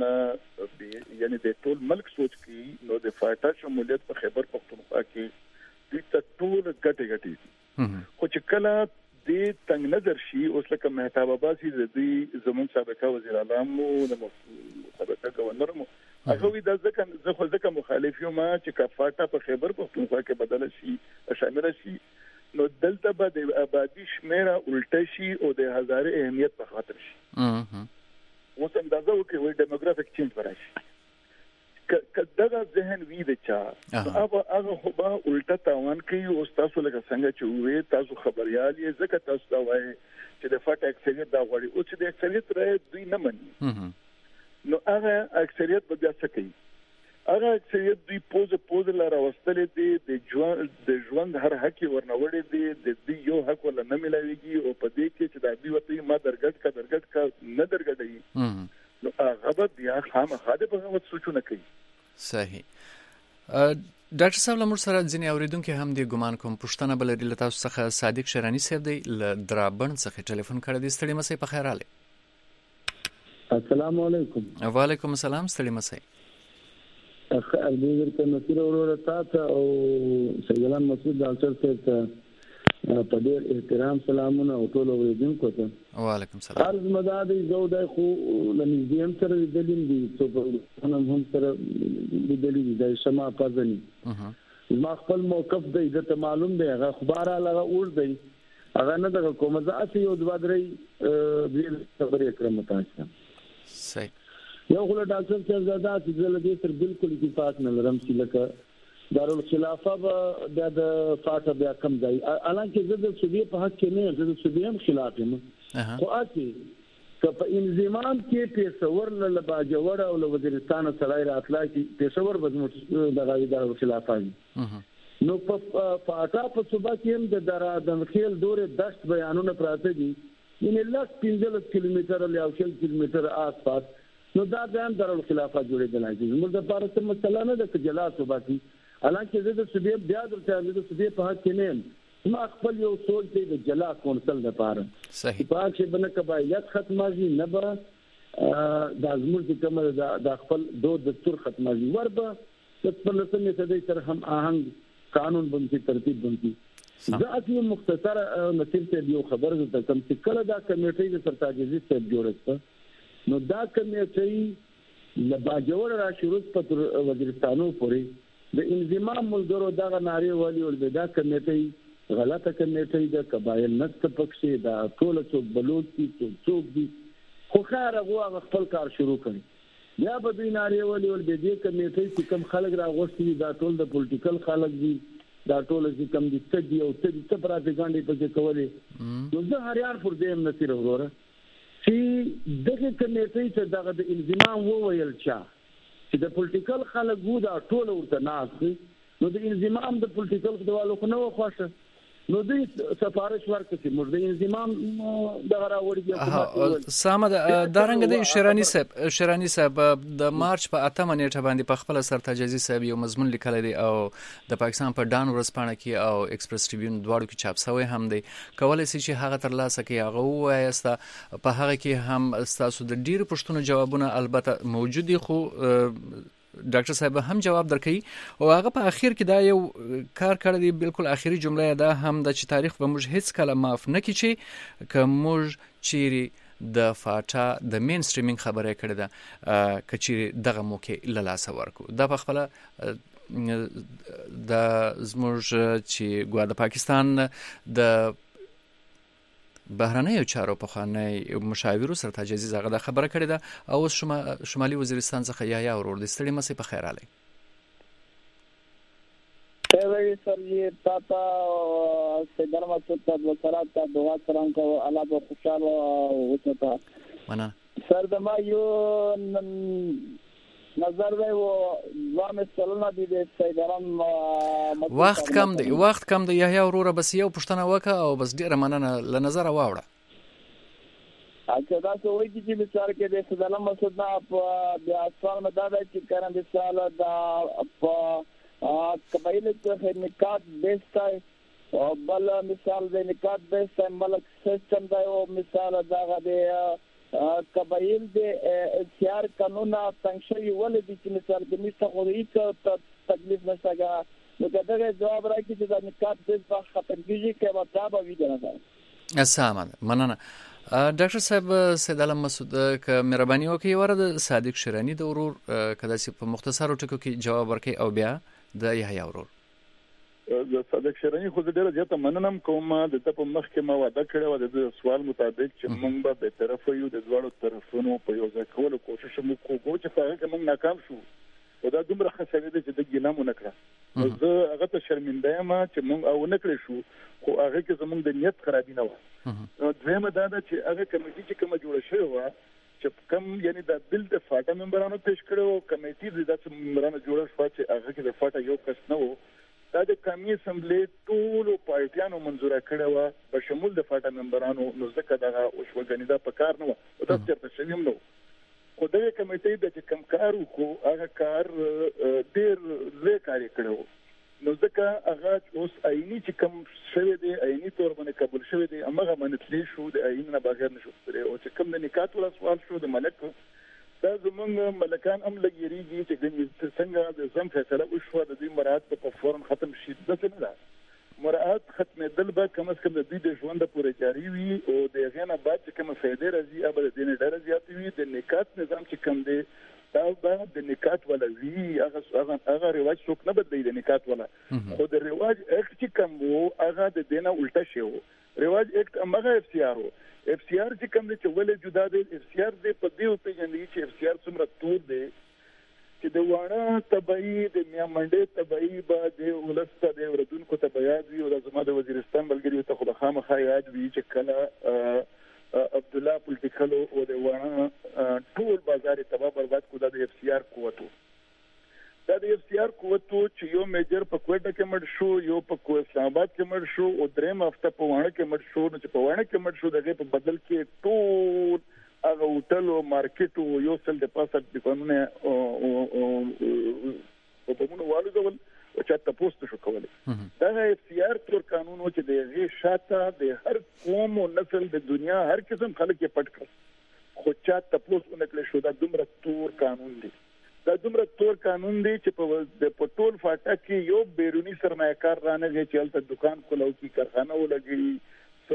یعنی د ټول ملک سوچ کی نو د فاټا شمولیت په خیبر پختونخوا کې د ټول ګټه ګټي خو چې کله د تنگ نظر شي اوس لکه مهتاب عباسي د زمون سابقه وزیر اعلی مو د سابقه گورنر مو هغه وی د ځکه زه خو ځکه مخالف یم چې کفاټه په خیبر پختونخوا کې بدل شي شامل شي نو دلته به د آبادی شمیره الټه شي او د هزاره اهمیت په خاطر شي اوس اندازه وکړئ وای ډیموګرافیک چینج راشي ک دغه ذهن وی د چا هغه هغه خو به الټه تاوان کوي او تاسو لکه څنګه چې وې تاسو خبريال یې ځکه تاسو دا وایي چې د فاټ اکثریت دا غواړي او چې د اکثریت رائے دوی نه مني نو هغه اکثریت به بیا څه کوي هغه اکثریت دوی پوز پوز لاره واستلې دي د ژوند د ژوند هر حق ورنوړې دي د دې یو حق ولا نه ملایويږي او په دې کې چې د دې وته ما درګټ کا درګټ کا نه درګټي نو هغه به بیا خامخا د بغاوت سوچونه کوي صحیح ډاکټر صاحب لمر سره ځینې اوریدونکو هم د ګمان کوم پښتنه بل لري تاسو څخه صادق شرانی صاحب دی ل درابن څخه ټلیفون کړی دی ستړي مسئ په خیر حاله. السلام علیکم. وعلیکم السلام ستړي مسئ. دې ورته نصیر وروره تاسو او سیدلان مسعود ډاکټر صاحب ته په ډېر احترام سلامونه او ټول اوریدونکو ته وعلیکم سلام. عرض مدادي زودای خو لنځدې هم سره لیدلیم دي څو په هم سره لیدلې دي شمه پزني ما خپل موقف دی د معلوم دی هغه خبره لغه اور دی هغه نه د کومه ځاتي یو د بدرې دې خبرې کړم تاسو صحیح یو غل ډاکټر صاحب زاده چې زلدي سر بالکل اتفاق نه لرم چې لکه دارالخلافه به د فاټه بیا کم ځای الانکه زه د سوبیا په حق کې نه زه د سوبیا هم خلاف یم خو اته که په انضمام کې پیښور له باجوړ او له وزیرستان سره راتلا کې پیښور به د غوی دارالخلافه نو په فاټه په صوبه کې هم د درا د خیل دورې دشت بیانونه پراته دي یعنی لاس پنځه کیلومتره له یو کیلومتره آس پاس نو دا د دارالخلافه جوړېدل راځي موږ د پاره مسله نه د کجلا صوبه کې الانکه زه د سوبیا بیا درته د سوبیا په حق کې نه ما خپل یو سوچ دی د جلا کونسل لپاره صحیح په چې بنه قبایلت ختمه نه به د ازمور د کومه د خپل دود دستور ختمه وربه د پرلسمه صدې تر هم آهنګ قانون باندې ترتیب باندې زه اته مختصر نصیر ته یو خبر زده کوم چې کله دا کمیټې د سرتاجزي ته جوړه نو دا کمیټې لباجوړ را شروع په وزیرستانو پورې د انضمام ملګرو دغه ناری والی ول دا کمیټې غلطه کمیټې د قبایل نست پکې دا ټول څوک بلوچ دي څوک دي خو خیر هغه خپل کار شروع کړي یا به دوی ناری والی ول د دې کمیټې چې کوم خلک راغوښتي دا ټول د پولیټیکل خلک دي دا ټول چې کوم دي څه دي او څه دي څه پراپګاندا پکې کولې نو زه هریان پر دې نصیر وروره چې دغه کمیټې ته دغه د انضمام وویل چې د پولیټیکل خلک وو دا ټول ورته ناس نو د انضمام د پولیټیکل خدوالو خو نه وخواشه نو دوی سفارش ورکړي موږ د انضمام دغه راوړي حکومت سامد دارنګ د شیرانی صاحب شیرانی صاحب د مارچ په اتمه نیټه باندې په خپل سرتاجزي صاحب یو مضمون لیکل دی او د پاکستان په ډان ورځپاڼه کې او ایکسپریس ټریبیون دواړو کې چاپ شوی هم دی کولای شي چې هغه تر لاسه کې هغه وایسته په هغه کې هم تاسو د ډیرو پښتنو جوابونه البته موجود دي خو ډاکټر صاحب هم جواب درکړي او هغه په اخر کې دا یو کار کړی دی بالکل اخیری جمله دا هم د چې تاریخ به موږ هیڅ کله معاف نه کړي چې که موږ چیرې د فاټا د مین سټریمینګ خبره کړې ده کچې دغه موقع له لاسه ورکو دا په خپل د زموږ چې ګوا د پاکستان د بهرنیو چارو په خانه مشاور سرتاجزي زغه د خبره کړې ده او شما شمالي وزیرستان څخه یا یا ورور د ستړي مسې په خیر علي ایوي سر یہ تاتا سے درما ست وسرات کا دعا کرم کو الله په خوشاله وچتا معنا سر دما یو نظر دی و وامه سلونه دي د سیدرم وخت کم دی وخت کم دی یا وروره بس یو پښتنه وکه او بس ډیره مننه ل نظر واوړه اته دا څه وایي چې مثال کې د سیدرم مسعود نه په بیا سوال مدد چې کارن د سال دا په قبایل ته نکات بیسای او بل مثال د نکات بیسای ملک سیستم دا او مثال دا غده قبایل د اختیار قانون څنګه ولې د مثال د مست خوري ته تکلیف نشته نو دغه جواب راکړي چې د نکات د وخت ختمېږي کې وتا به وي نه اسامه مننه ډاکټر صاحب سید علم مسعود ک مهرباني وکړئ ورته صادق شیرانی د ورور کدا چې په مختصرو ټکو کې جواب ورکړي او بیا د یحیی ورور د صادق شیرانی خو ډیره زیاته مننم کوم د په مخ کې ما وعده کړې و د سوال مطابق چې موږ به به طرف یو د دوړو طرفونو په یو ځای کولو کوشش موږ کوو چې هغه کې موږ ناکام شو او دا دومره خسرې ده چې د ګیلامو نکړه زه هغه ته شرمنده یم چې موږ او نکړې شو خو هغه کې زموږ د نیت خرابې نه و دویمه دا ده چې هغه کمیټې چې کومه جوړه شوې وه چې کوم یعنی د بل د فاټا ممبرانو پیش کړو کمیټې د داسې ممبرانو جوړه شوه چې هغه کې د فاټا یو کس نه و دا د قومي اسمبلی ټولو پارټیانو منظوره کړې وه په شمول د فاټا ممبرانو نو ځکه دغه وشوګنې دا په کار نه وه او دا چېرته شوي هم نه و خو دغه کمیټې د چې کوم کار وکړو هغه کار ډېر لوی کار یې کړی و نو ځکه هغه اوس آئیني چې کوم شوی دی آئیني طور باندې قبول شوی دی هماغه منتلی شو د آئین نه بغیر نشو ستری او چې کوم د نکات ولا سوال شو د ملک دا زمونږ ملکان هم لګیریږي چې ګنې څنګه د زم فیصله وشوه د دې مراعات په فورن ختم شي داسې نه ده مراعات ختمېدل به کم از کم د دوی د ژوند پورې جاري وي او د هغې نه بعد چې کومه فایدې راځي هغه به د دې نه ډېره زیاتې وي د نکات نظام چې کوم دی دا به د نکات والا وي هغه هغه رواج څوک نه بدلوي د نکات والا خو د رواج اکټ چې کوم و هغه د دې نه الټه شوی و رواج اکټ هماغه اف سی آر و اف سی آر چې کوم دی چې ولې جدا دی اف سی آر دی په دې وپېژندي چې اف سی آر څومره تور دی چې د واڼه تبعی د میامنډې تبعی به د ولس ته د وردونکو ته بیاد وي او د زما د وزیرستان ملګري ته خو خامخا یاد وي چې کله عبد الله پولیټیکل او د واڼه ټول بازار تباہ برباد کو د اف سی آر قوت دا د اف سی آر قوت چې یو میجر په کوټه کې مړ شو یو په اسلام آباد کې مړ شو او دریم هفته په واڼه کې مړ شو نو چې په واڼه کې مړ شو دغه په بدل کې ټول هغه هوټل او مارکیټ او یو سل د پاسه د قانون او او او په مونږ والو ډول چې تاسو شو کولای دا اف سی آر تر قانون چې د غي شاته د هر قوم او نسل د دنیا هر قسم خلک یې پټ کړ خو چې تاسو نه کړی شو دا دومره تور قانون دی دا دومره تور قانون دی چې په د پټول فاټا کې یو بیرونی سرمایه‌کار رانه چې هلته دکان کولاو کی کارخانه ولګي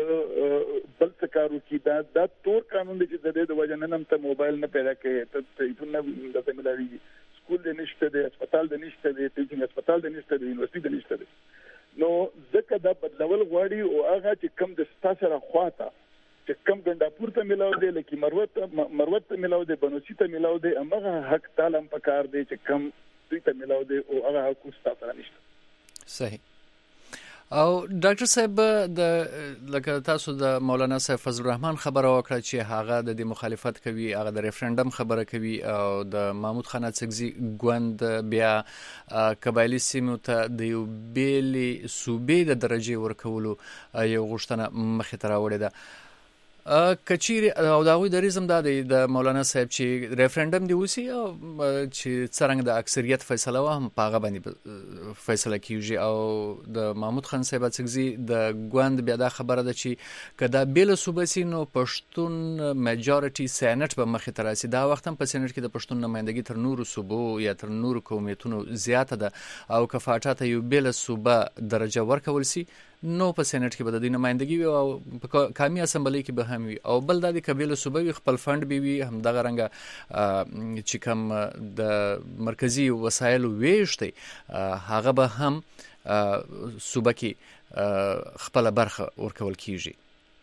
بل څه کارو کی دا دا تور قانون دی چې د دې د وجه نه نن ته موبایل نه پیدا کوي ته ټلیفون نه د ملاري سکول د نشته د هسپتال د نشته د ټیچینګ هسپتال د نشته د یونیورسيټي د نشته نو ځکه دا بدلول غواړي او هغه چې کم د ستاسو راخواته چې کم ګنداپور ته ملاو دی لکه مروت مروت ته ملاو دی بنوسی ته ملاو دی هغه حق تعالی په کار دی چې کم دوی ته ملاو دی او هغه حق ستاسو نشته صحیح او ډاکټر صاحب د لکه تاسو د مولانا صاحب فضل الرحمن خبره وکړه چې هغه د دې مخالفت کوي هغه د ریفرندم خبره کوي او د محمود خان اڅکزي ګوند بیا قبایلی سیمو ته د یو بیلي صوبې د درجه ورکولو یو غوښتنه مخې ته راوړې ده کچیر او دا غوي د ریزم د د مولانا صاحب چې ریفرندم دی وسی او چې څنګه د اکثریت فیصله و هم پاغه باندې فیصله کیږي او د محمود خان صاحب اڅکزي د ګوند بیا دا خبره ده چې کدا بیل صوبسي نو پښتون میجورټي سېنات په مخه تراسي دا وخت هم په سېنات کې د پښتون نمائندګي تر نورو صوبو یا تر نورو قومیتونو زیاته ده او کفاټه یو بیل صوبه درجه ورکول سي نو په سېنات کې به د نمائندګي او په قومي اسمبلی کې به هم وي او بل د قبیله صوبوي خپل فند به وي هم دغه رنګه چې کوم د مرکزی وسایل ویشتي هغه به هم صوبه کې خپل برخه ورکول کیږي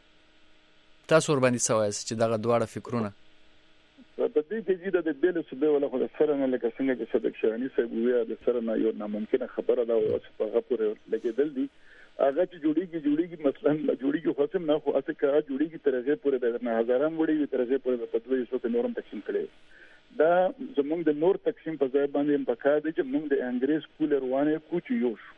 تاسو ور باندې سوای چې دغه دواړه فکرونه په دې کې د بیل صوبه ولا خو سره نه لکه څنګه چې صدق شانی صاحب ویا د سره نه یو ناممکنه خبره ده او په هغه پورې لګیدل دي هغه چې جوړیږي جوړیږي مثلا جوړیږي خو سم نه خو اسه کا جوړیږي ترغه پورې د نه هزاران وړي ترغه پورې په دوه سو نورم تقسیم کړي دا زمونږ د نور تقسیم په ځای باندې په کار دي چې موږ د انګريز کول روانه کوچ یو شو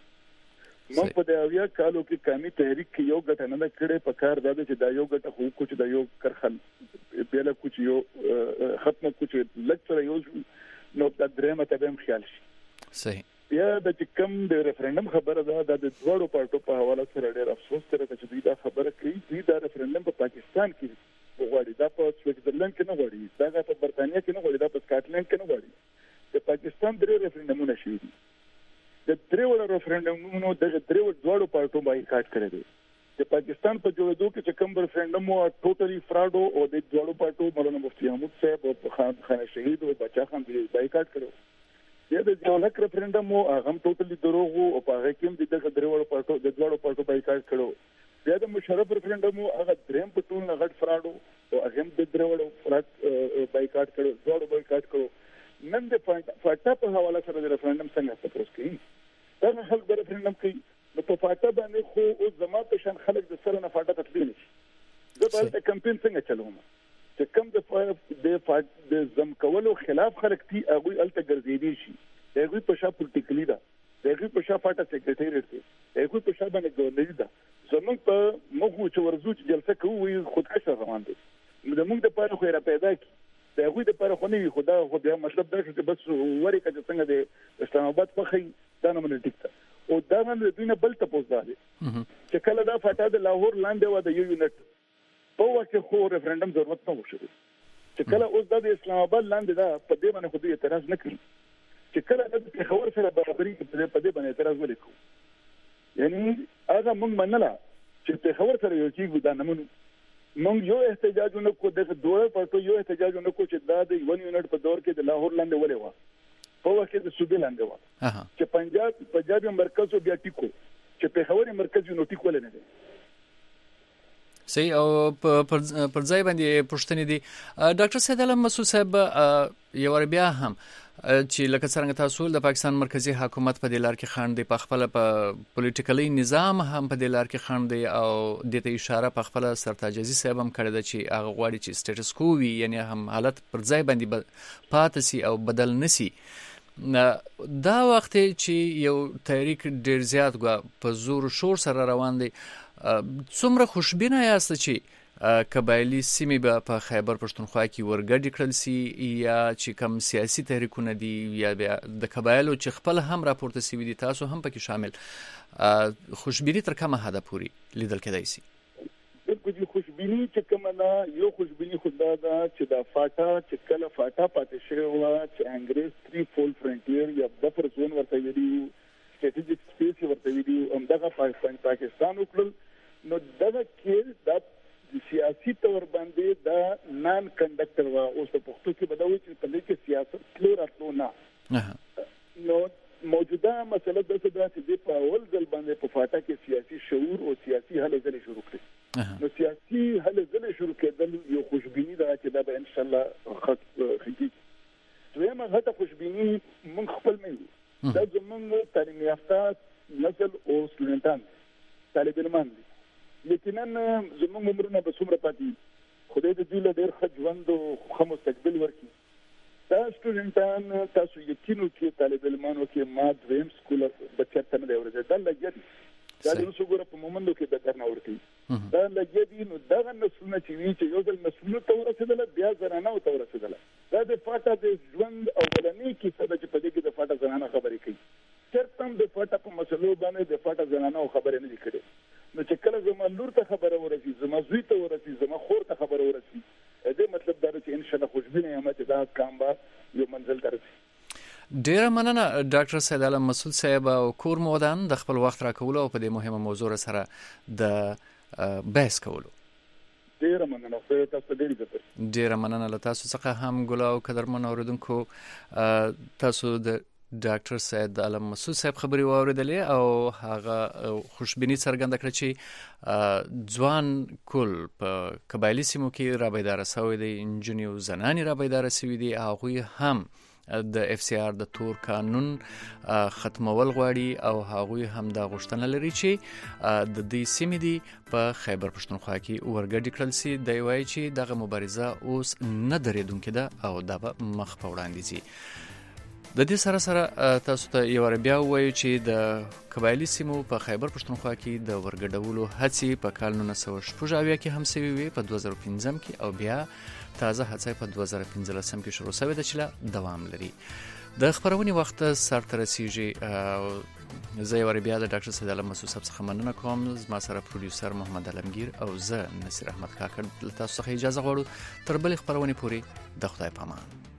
موږ په داویا کالو کې قومي تحریک کې یو غټه نه کړي په کار دا چې دا یو غټه خو کوچ دا یو کرخل بیل کوچ یو ختمه کوچ لکه یو نو دا درېمه ته هم خیال شي صحیح یا د کوم د ریفرندم خبره ده د دوړو پارټو په حواله سره ډېر افسوس سره چې دوی دا خبره کوي دوی دا ریفرندم په پاکستان کې غواړي دا په سویټزرلند کې نه غواړي دا په برتانیا کې نه غواړي دا په سکاټلند کې نه غواړي د پاکستان درې ریفرندمونه شوي دي د درې ریفرندمونو د درې دوړو پارټو بایکاټ کړی دی د پاکستان په جوړېدو کې چې کوم ریفرندم او ټوټلی فراډ او د دوړو پارټو مولانا مفتی محمود صاحب او خان خان شهید او بچا خان دی بایکاټ کړو د جوړک ریفرندم او هغه ټوټلی دروغ او په هغه کې د دغه درېوړو پارټو د دوړو پارټو بایکاټ کړو بیا د مشرف ریفرندم او هغه دریم په ټول نه غټ فراډ او هغه د درېوړو فراډ بایکاټ کړو دوړو بایکاټ کړو نن د فاټا په حواله سره د ریفرندم څنګه تاسو کوي دا خلک د ریفرندم کوي نو په فاټا باندې خو او زما په شان خلک د سره نه فاټا تطبیق نشي د بل کمپین څنګه چلوم چې کوم د د د زم کولو خلاف خلک تي هغه الته ګرځېدي شي هغه په شا پولیټیکلی دا هغه په شا فاټا سیکریټریټ دی هغه په شا باندې ګورنر دا زموږ په موږ چې ورزو چې جلسه کوو خودکش روان دي موږ د پاره خو را پیدا کی دا هغه د پاره خو نه خدا خو بیا مطلب دا چې بس وری کړه څنګه د اسلام آباد په خي دا نه منل ټیک او دا نه د دینه بل ته پوز دی چې کله دا فاټا د لاهور لاندې و د یو یونټ په وخت خو ریفرندم ضرورت نه وشو چې کله اوس د اسلام آباد لاندې دا په دې باندې خو دوی اعتراض نه کوي چې کله د پېښور سره برابرۍ په دې باندې اعتراض ولیکو یعنی هغه موږ منله چې پېښور سره یو کېږو دا نه منو موږ یو احتجاج ونکړو دغه دوه پټو یو احتجاج ونکړو چې دا د یو یونټ په دور کې د لاهور لاندې ولې و په وخت کې د صوبې لاندې و چې پنجاب پنجاب مرکز او بیا ټیکو چې پېښور مرکز یو ټیکو ولې نه دی صحیح او پر ځای باندې پوښتنې دي ډاکټر سید علم مسعود صاحب یو بیا هم چې لکه څنګه تاسو د پاکستان مرکزی حکومت په دې لار کې خاند دی په خپل په پولیټیکلی نظام هم په دې لار کې خاند دی او د ته اشاره په خپل سرتاج عزیز صاحب هم کړی دی چې هغه غواړي چې سټیټس کو وي یعنی هم حالت پر ځای باندې پاتې سي او بدل نسی دا وخت چې یو تحریک ډیر زیات په زور شور سره روان دی څومره خوشبینه یاست چې قبایلی سیمې به په خیبر پښتونخوا کې ورګډ کړل سي یا چې کوم سیاسي تحریکونه دي یا د قبایلو چې خپل هم راپورته سوي دي تاسو هم پکې شامل خوشبینی تر کومه حد پورې لیدل کېدای شي بالکل خوشبینی چې کومه نه یو خوشبینی خدا دا چې دا فاټا چې کله فاټا پاتې شوی و چې انګريز تھری فول فرنټیر یا بفر زون ورته ویلي سټریټیجیک سپیس ورته ویلي همدغه پاکستان پاکستان وکړل نو دغه کې دا سیاسي تور باندې دا نان کنډکټر وا اوس په پښتو کې بدوي چې په دې کې سیاست تلو راتلو نه نو موجوده مسله د څه د چې په اول ځل باندې په فاټا کې سیاسي شعور او سیاسي هلې ځلې شروع کړي نو سیاسي هلې ځلې شروع کېدل یو خوشبینی ده چې دا به ان شاء الله حقیقي دویمه غته خوشبینی من خپل مې دا زموږ تعلیم یافته نسل او سټوډنټان طالب علمان دي یقینا زموږ عمرونه به څومره پاتې خدای دې دوی له ډېر ښه ژوند او ښه مستقبل ورکړي دا سټوډنټان تاسو یقینو کې طالب علمانو کې ما دویم سکول بچته نه دی ورته دا لګیا دي دا د اوسو ګوره په مومندو کې د درنه ورته دا لګیا دي نو دا نسلونه چې وی چې یو ځل نسلونه ته ورسېدل بیا زنانه ته ورسېدل دا د فاټا د ژوند اولنی کې څه چې په دې کې د فاټا زنانه خبرې کوي چرته د فاټا په مسلو باندې د فاټا زنانه خبرې نه کړي نو چې کله زما لور ته خبره ورسي زما زوی ته ورسي زما خور ته خبره ورسي دې مطلب دا چې ان شاء الله خوشبینه یم چې دا کام به یو منزل ته رسي ډیره مننه ډاکټر سید علم مسعود صاحب او کور مودان د خپل وخت راکولو او په دې مهمه موضوع سره د بحث کولو ډیره مننه تاسو ډیره ګټه ډیره مننه له تاسو څخه هم ګلاو قدرمن اوریدونکو تاسو د ډاکټر سید علم مسعود صاحب خبري واوریدلې او هغه خوشبینی څرګنده کړه چې ځوان کول په قبایلی سیمو کې رابیدار شوی دی انجنیو زنانی رابیدار شوی دی هغه هم د اف سی آر د تور قانون ختمول غواړي او هغه هم د غوښتنه لري چې د دې سیمې دی په خیبر پښتونخوا کې ورګډ کړل سي دی وایي چې دغه مبارزه اوس نه درېدونکې ده او دا به مخ په وړاندې ځي د دې سره سره تاسو ته یو بیا وایو چې د قبایلی سیمو په خیبر پښتونخوا کې د ورګډولو هڅې په کال نولس سوه شپږ اویا کې هم سوي وي په دوه زره پنځم کې او بیا تازه هڅه په دوه زره پنځلسم کې شروع شوې ده چې دوام لري د خبرونې وخت سر ته رسیږي زه یو بیا د ډاکټر سید علم مسعود صاحب څخه مننه کوم زما سره پروډوسر محمد علمگیر او زه نصیر احمد کاکړ تاسو څخه اجازه غواړم تر بلې خبرونې پورې د خدای پامان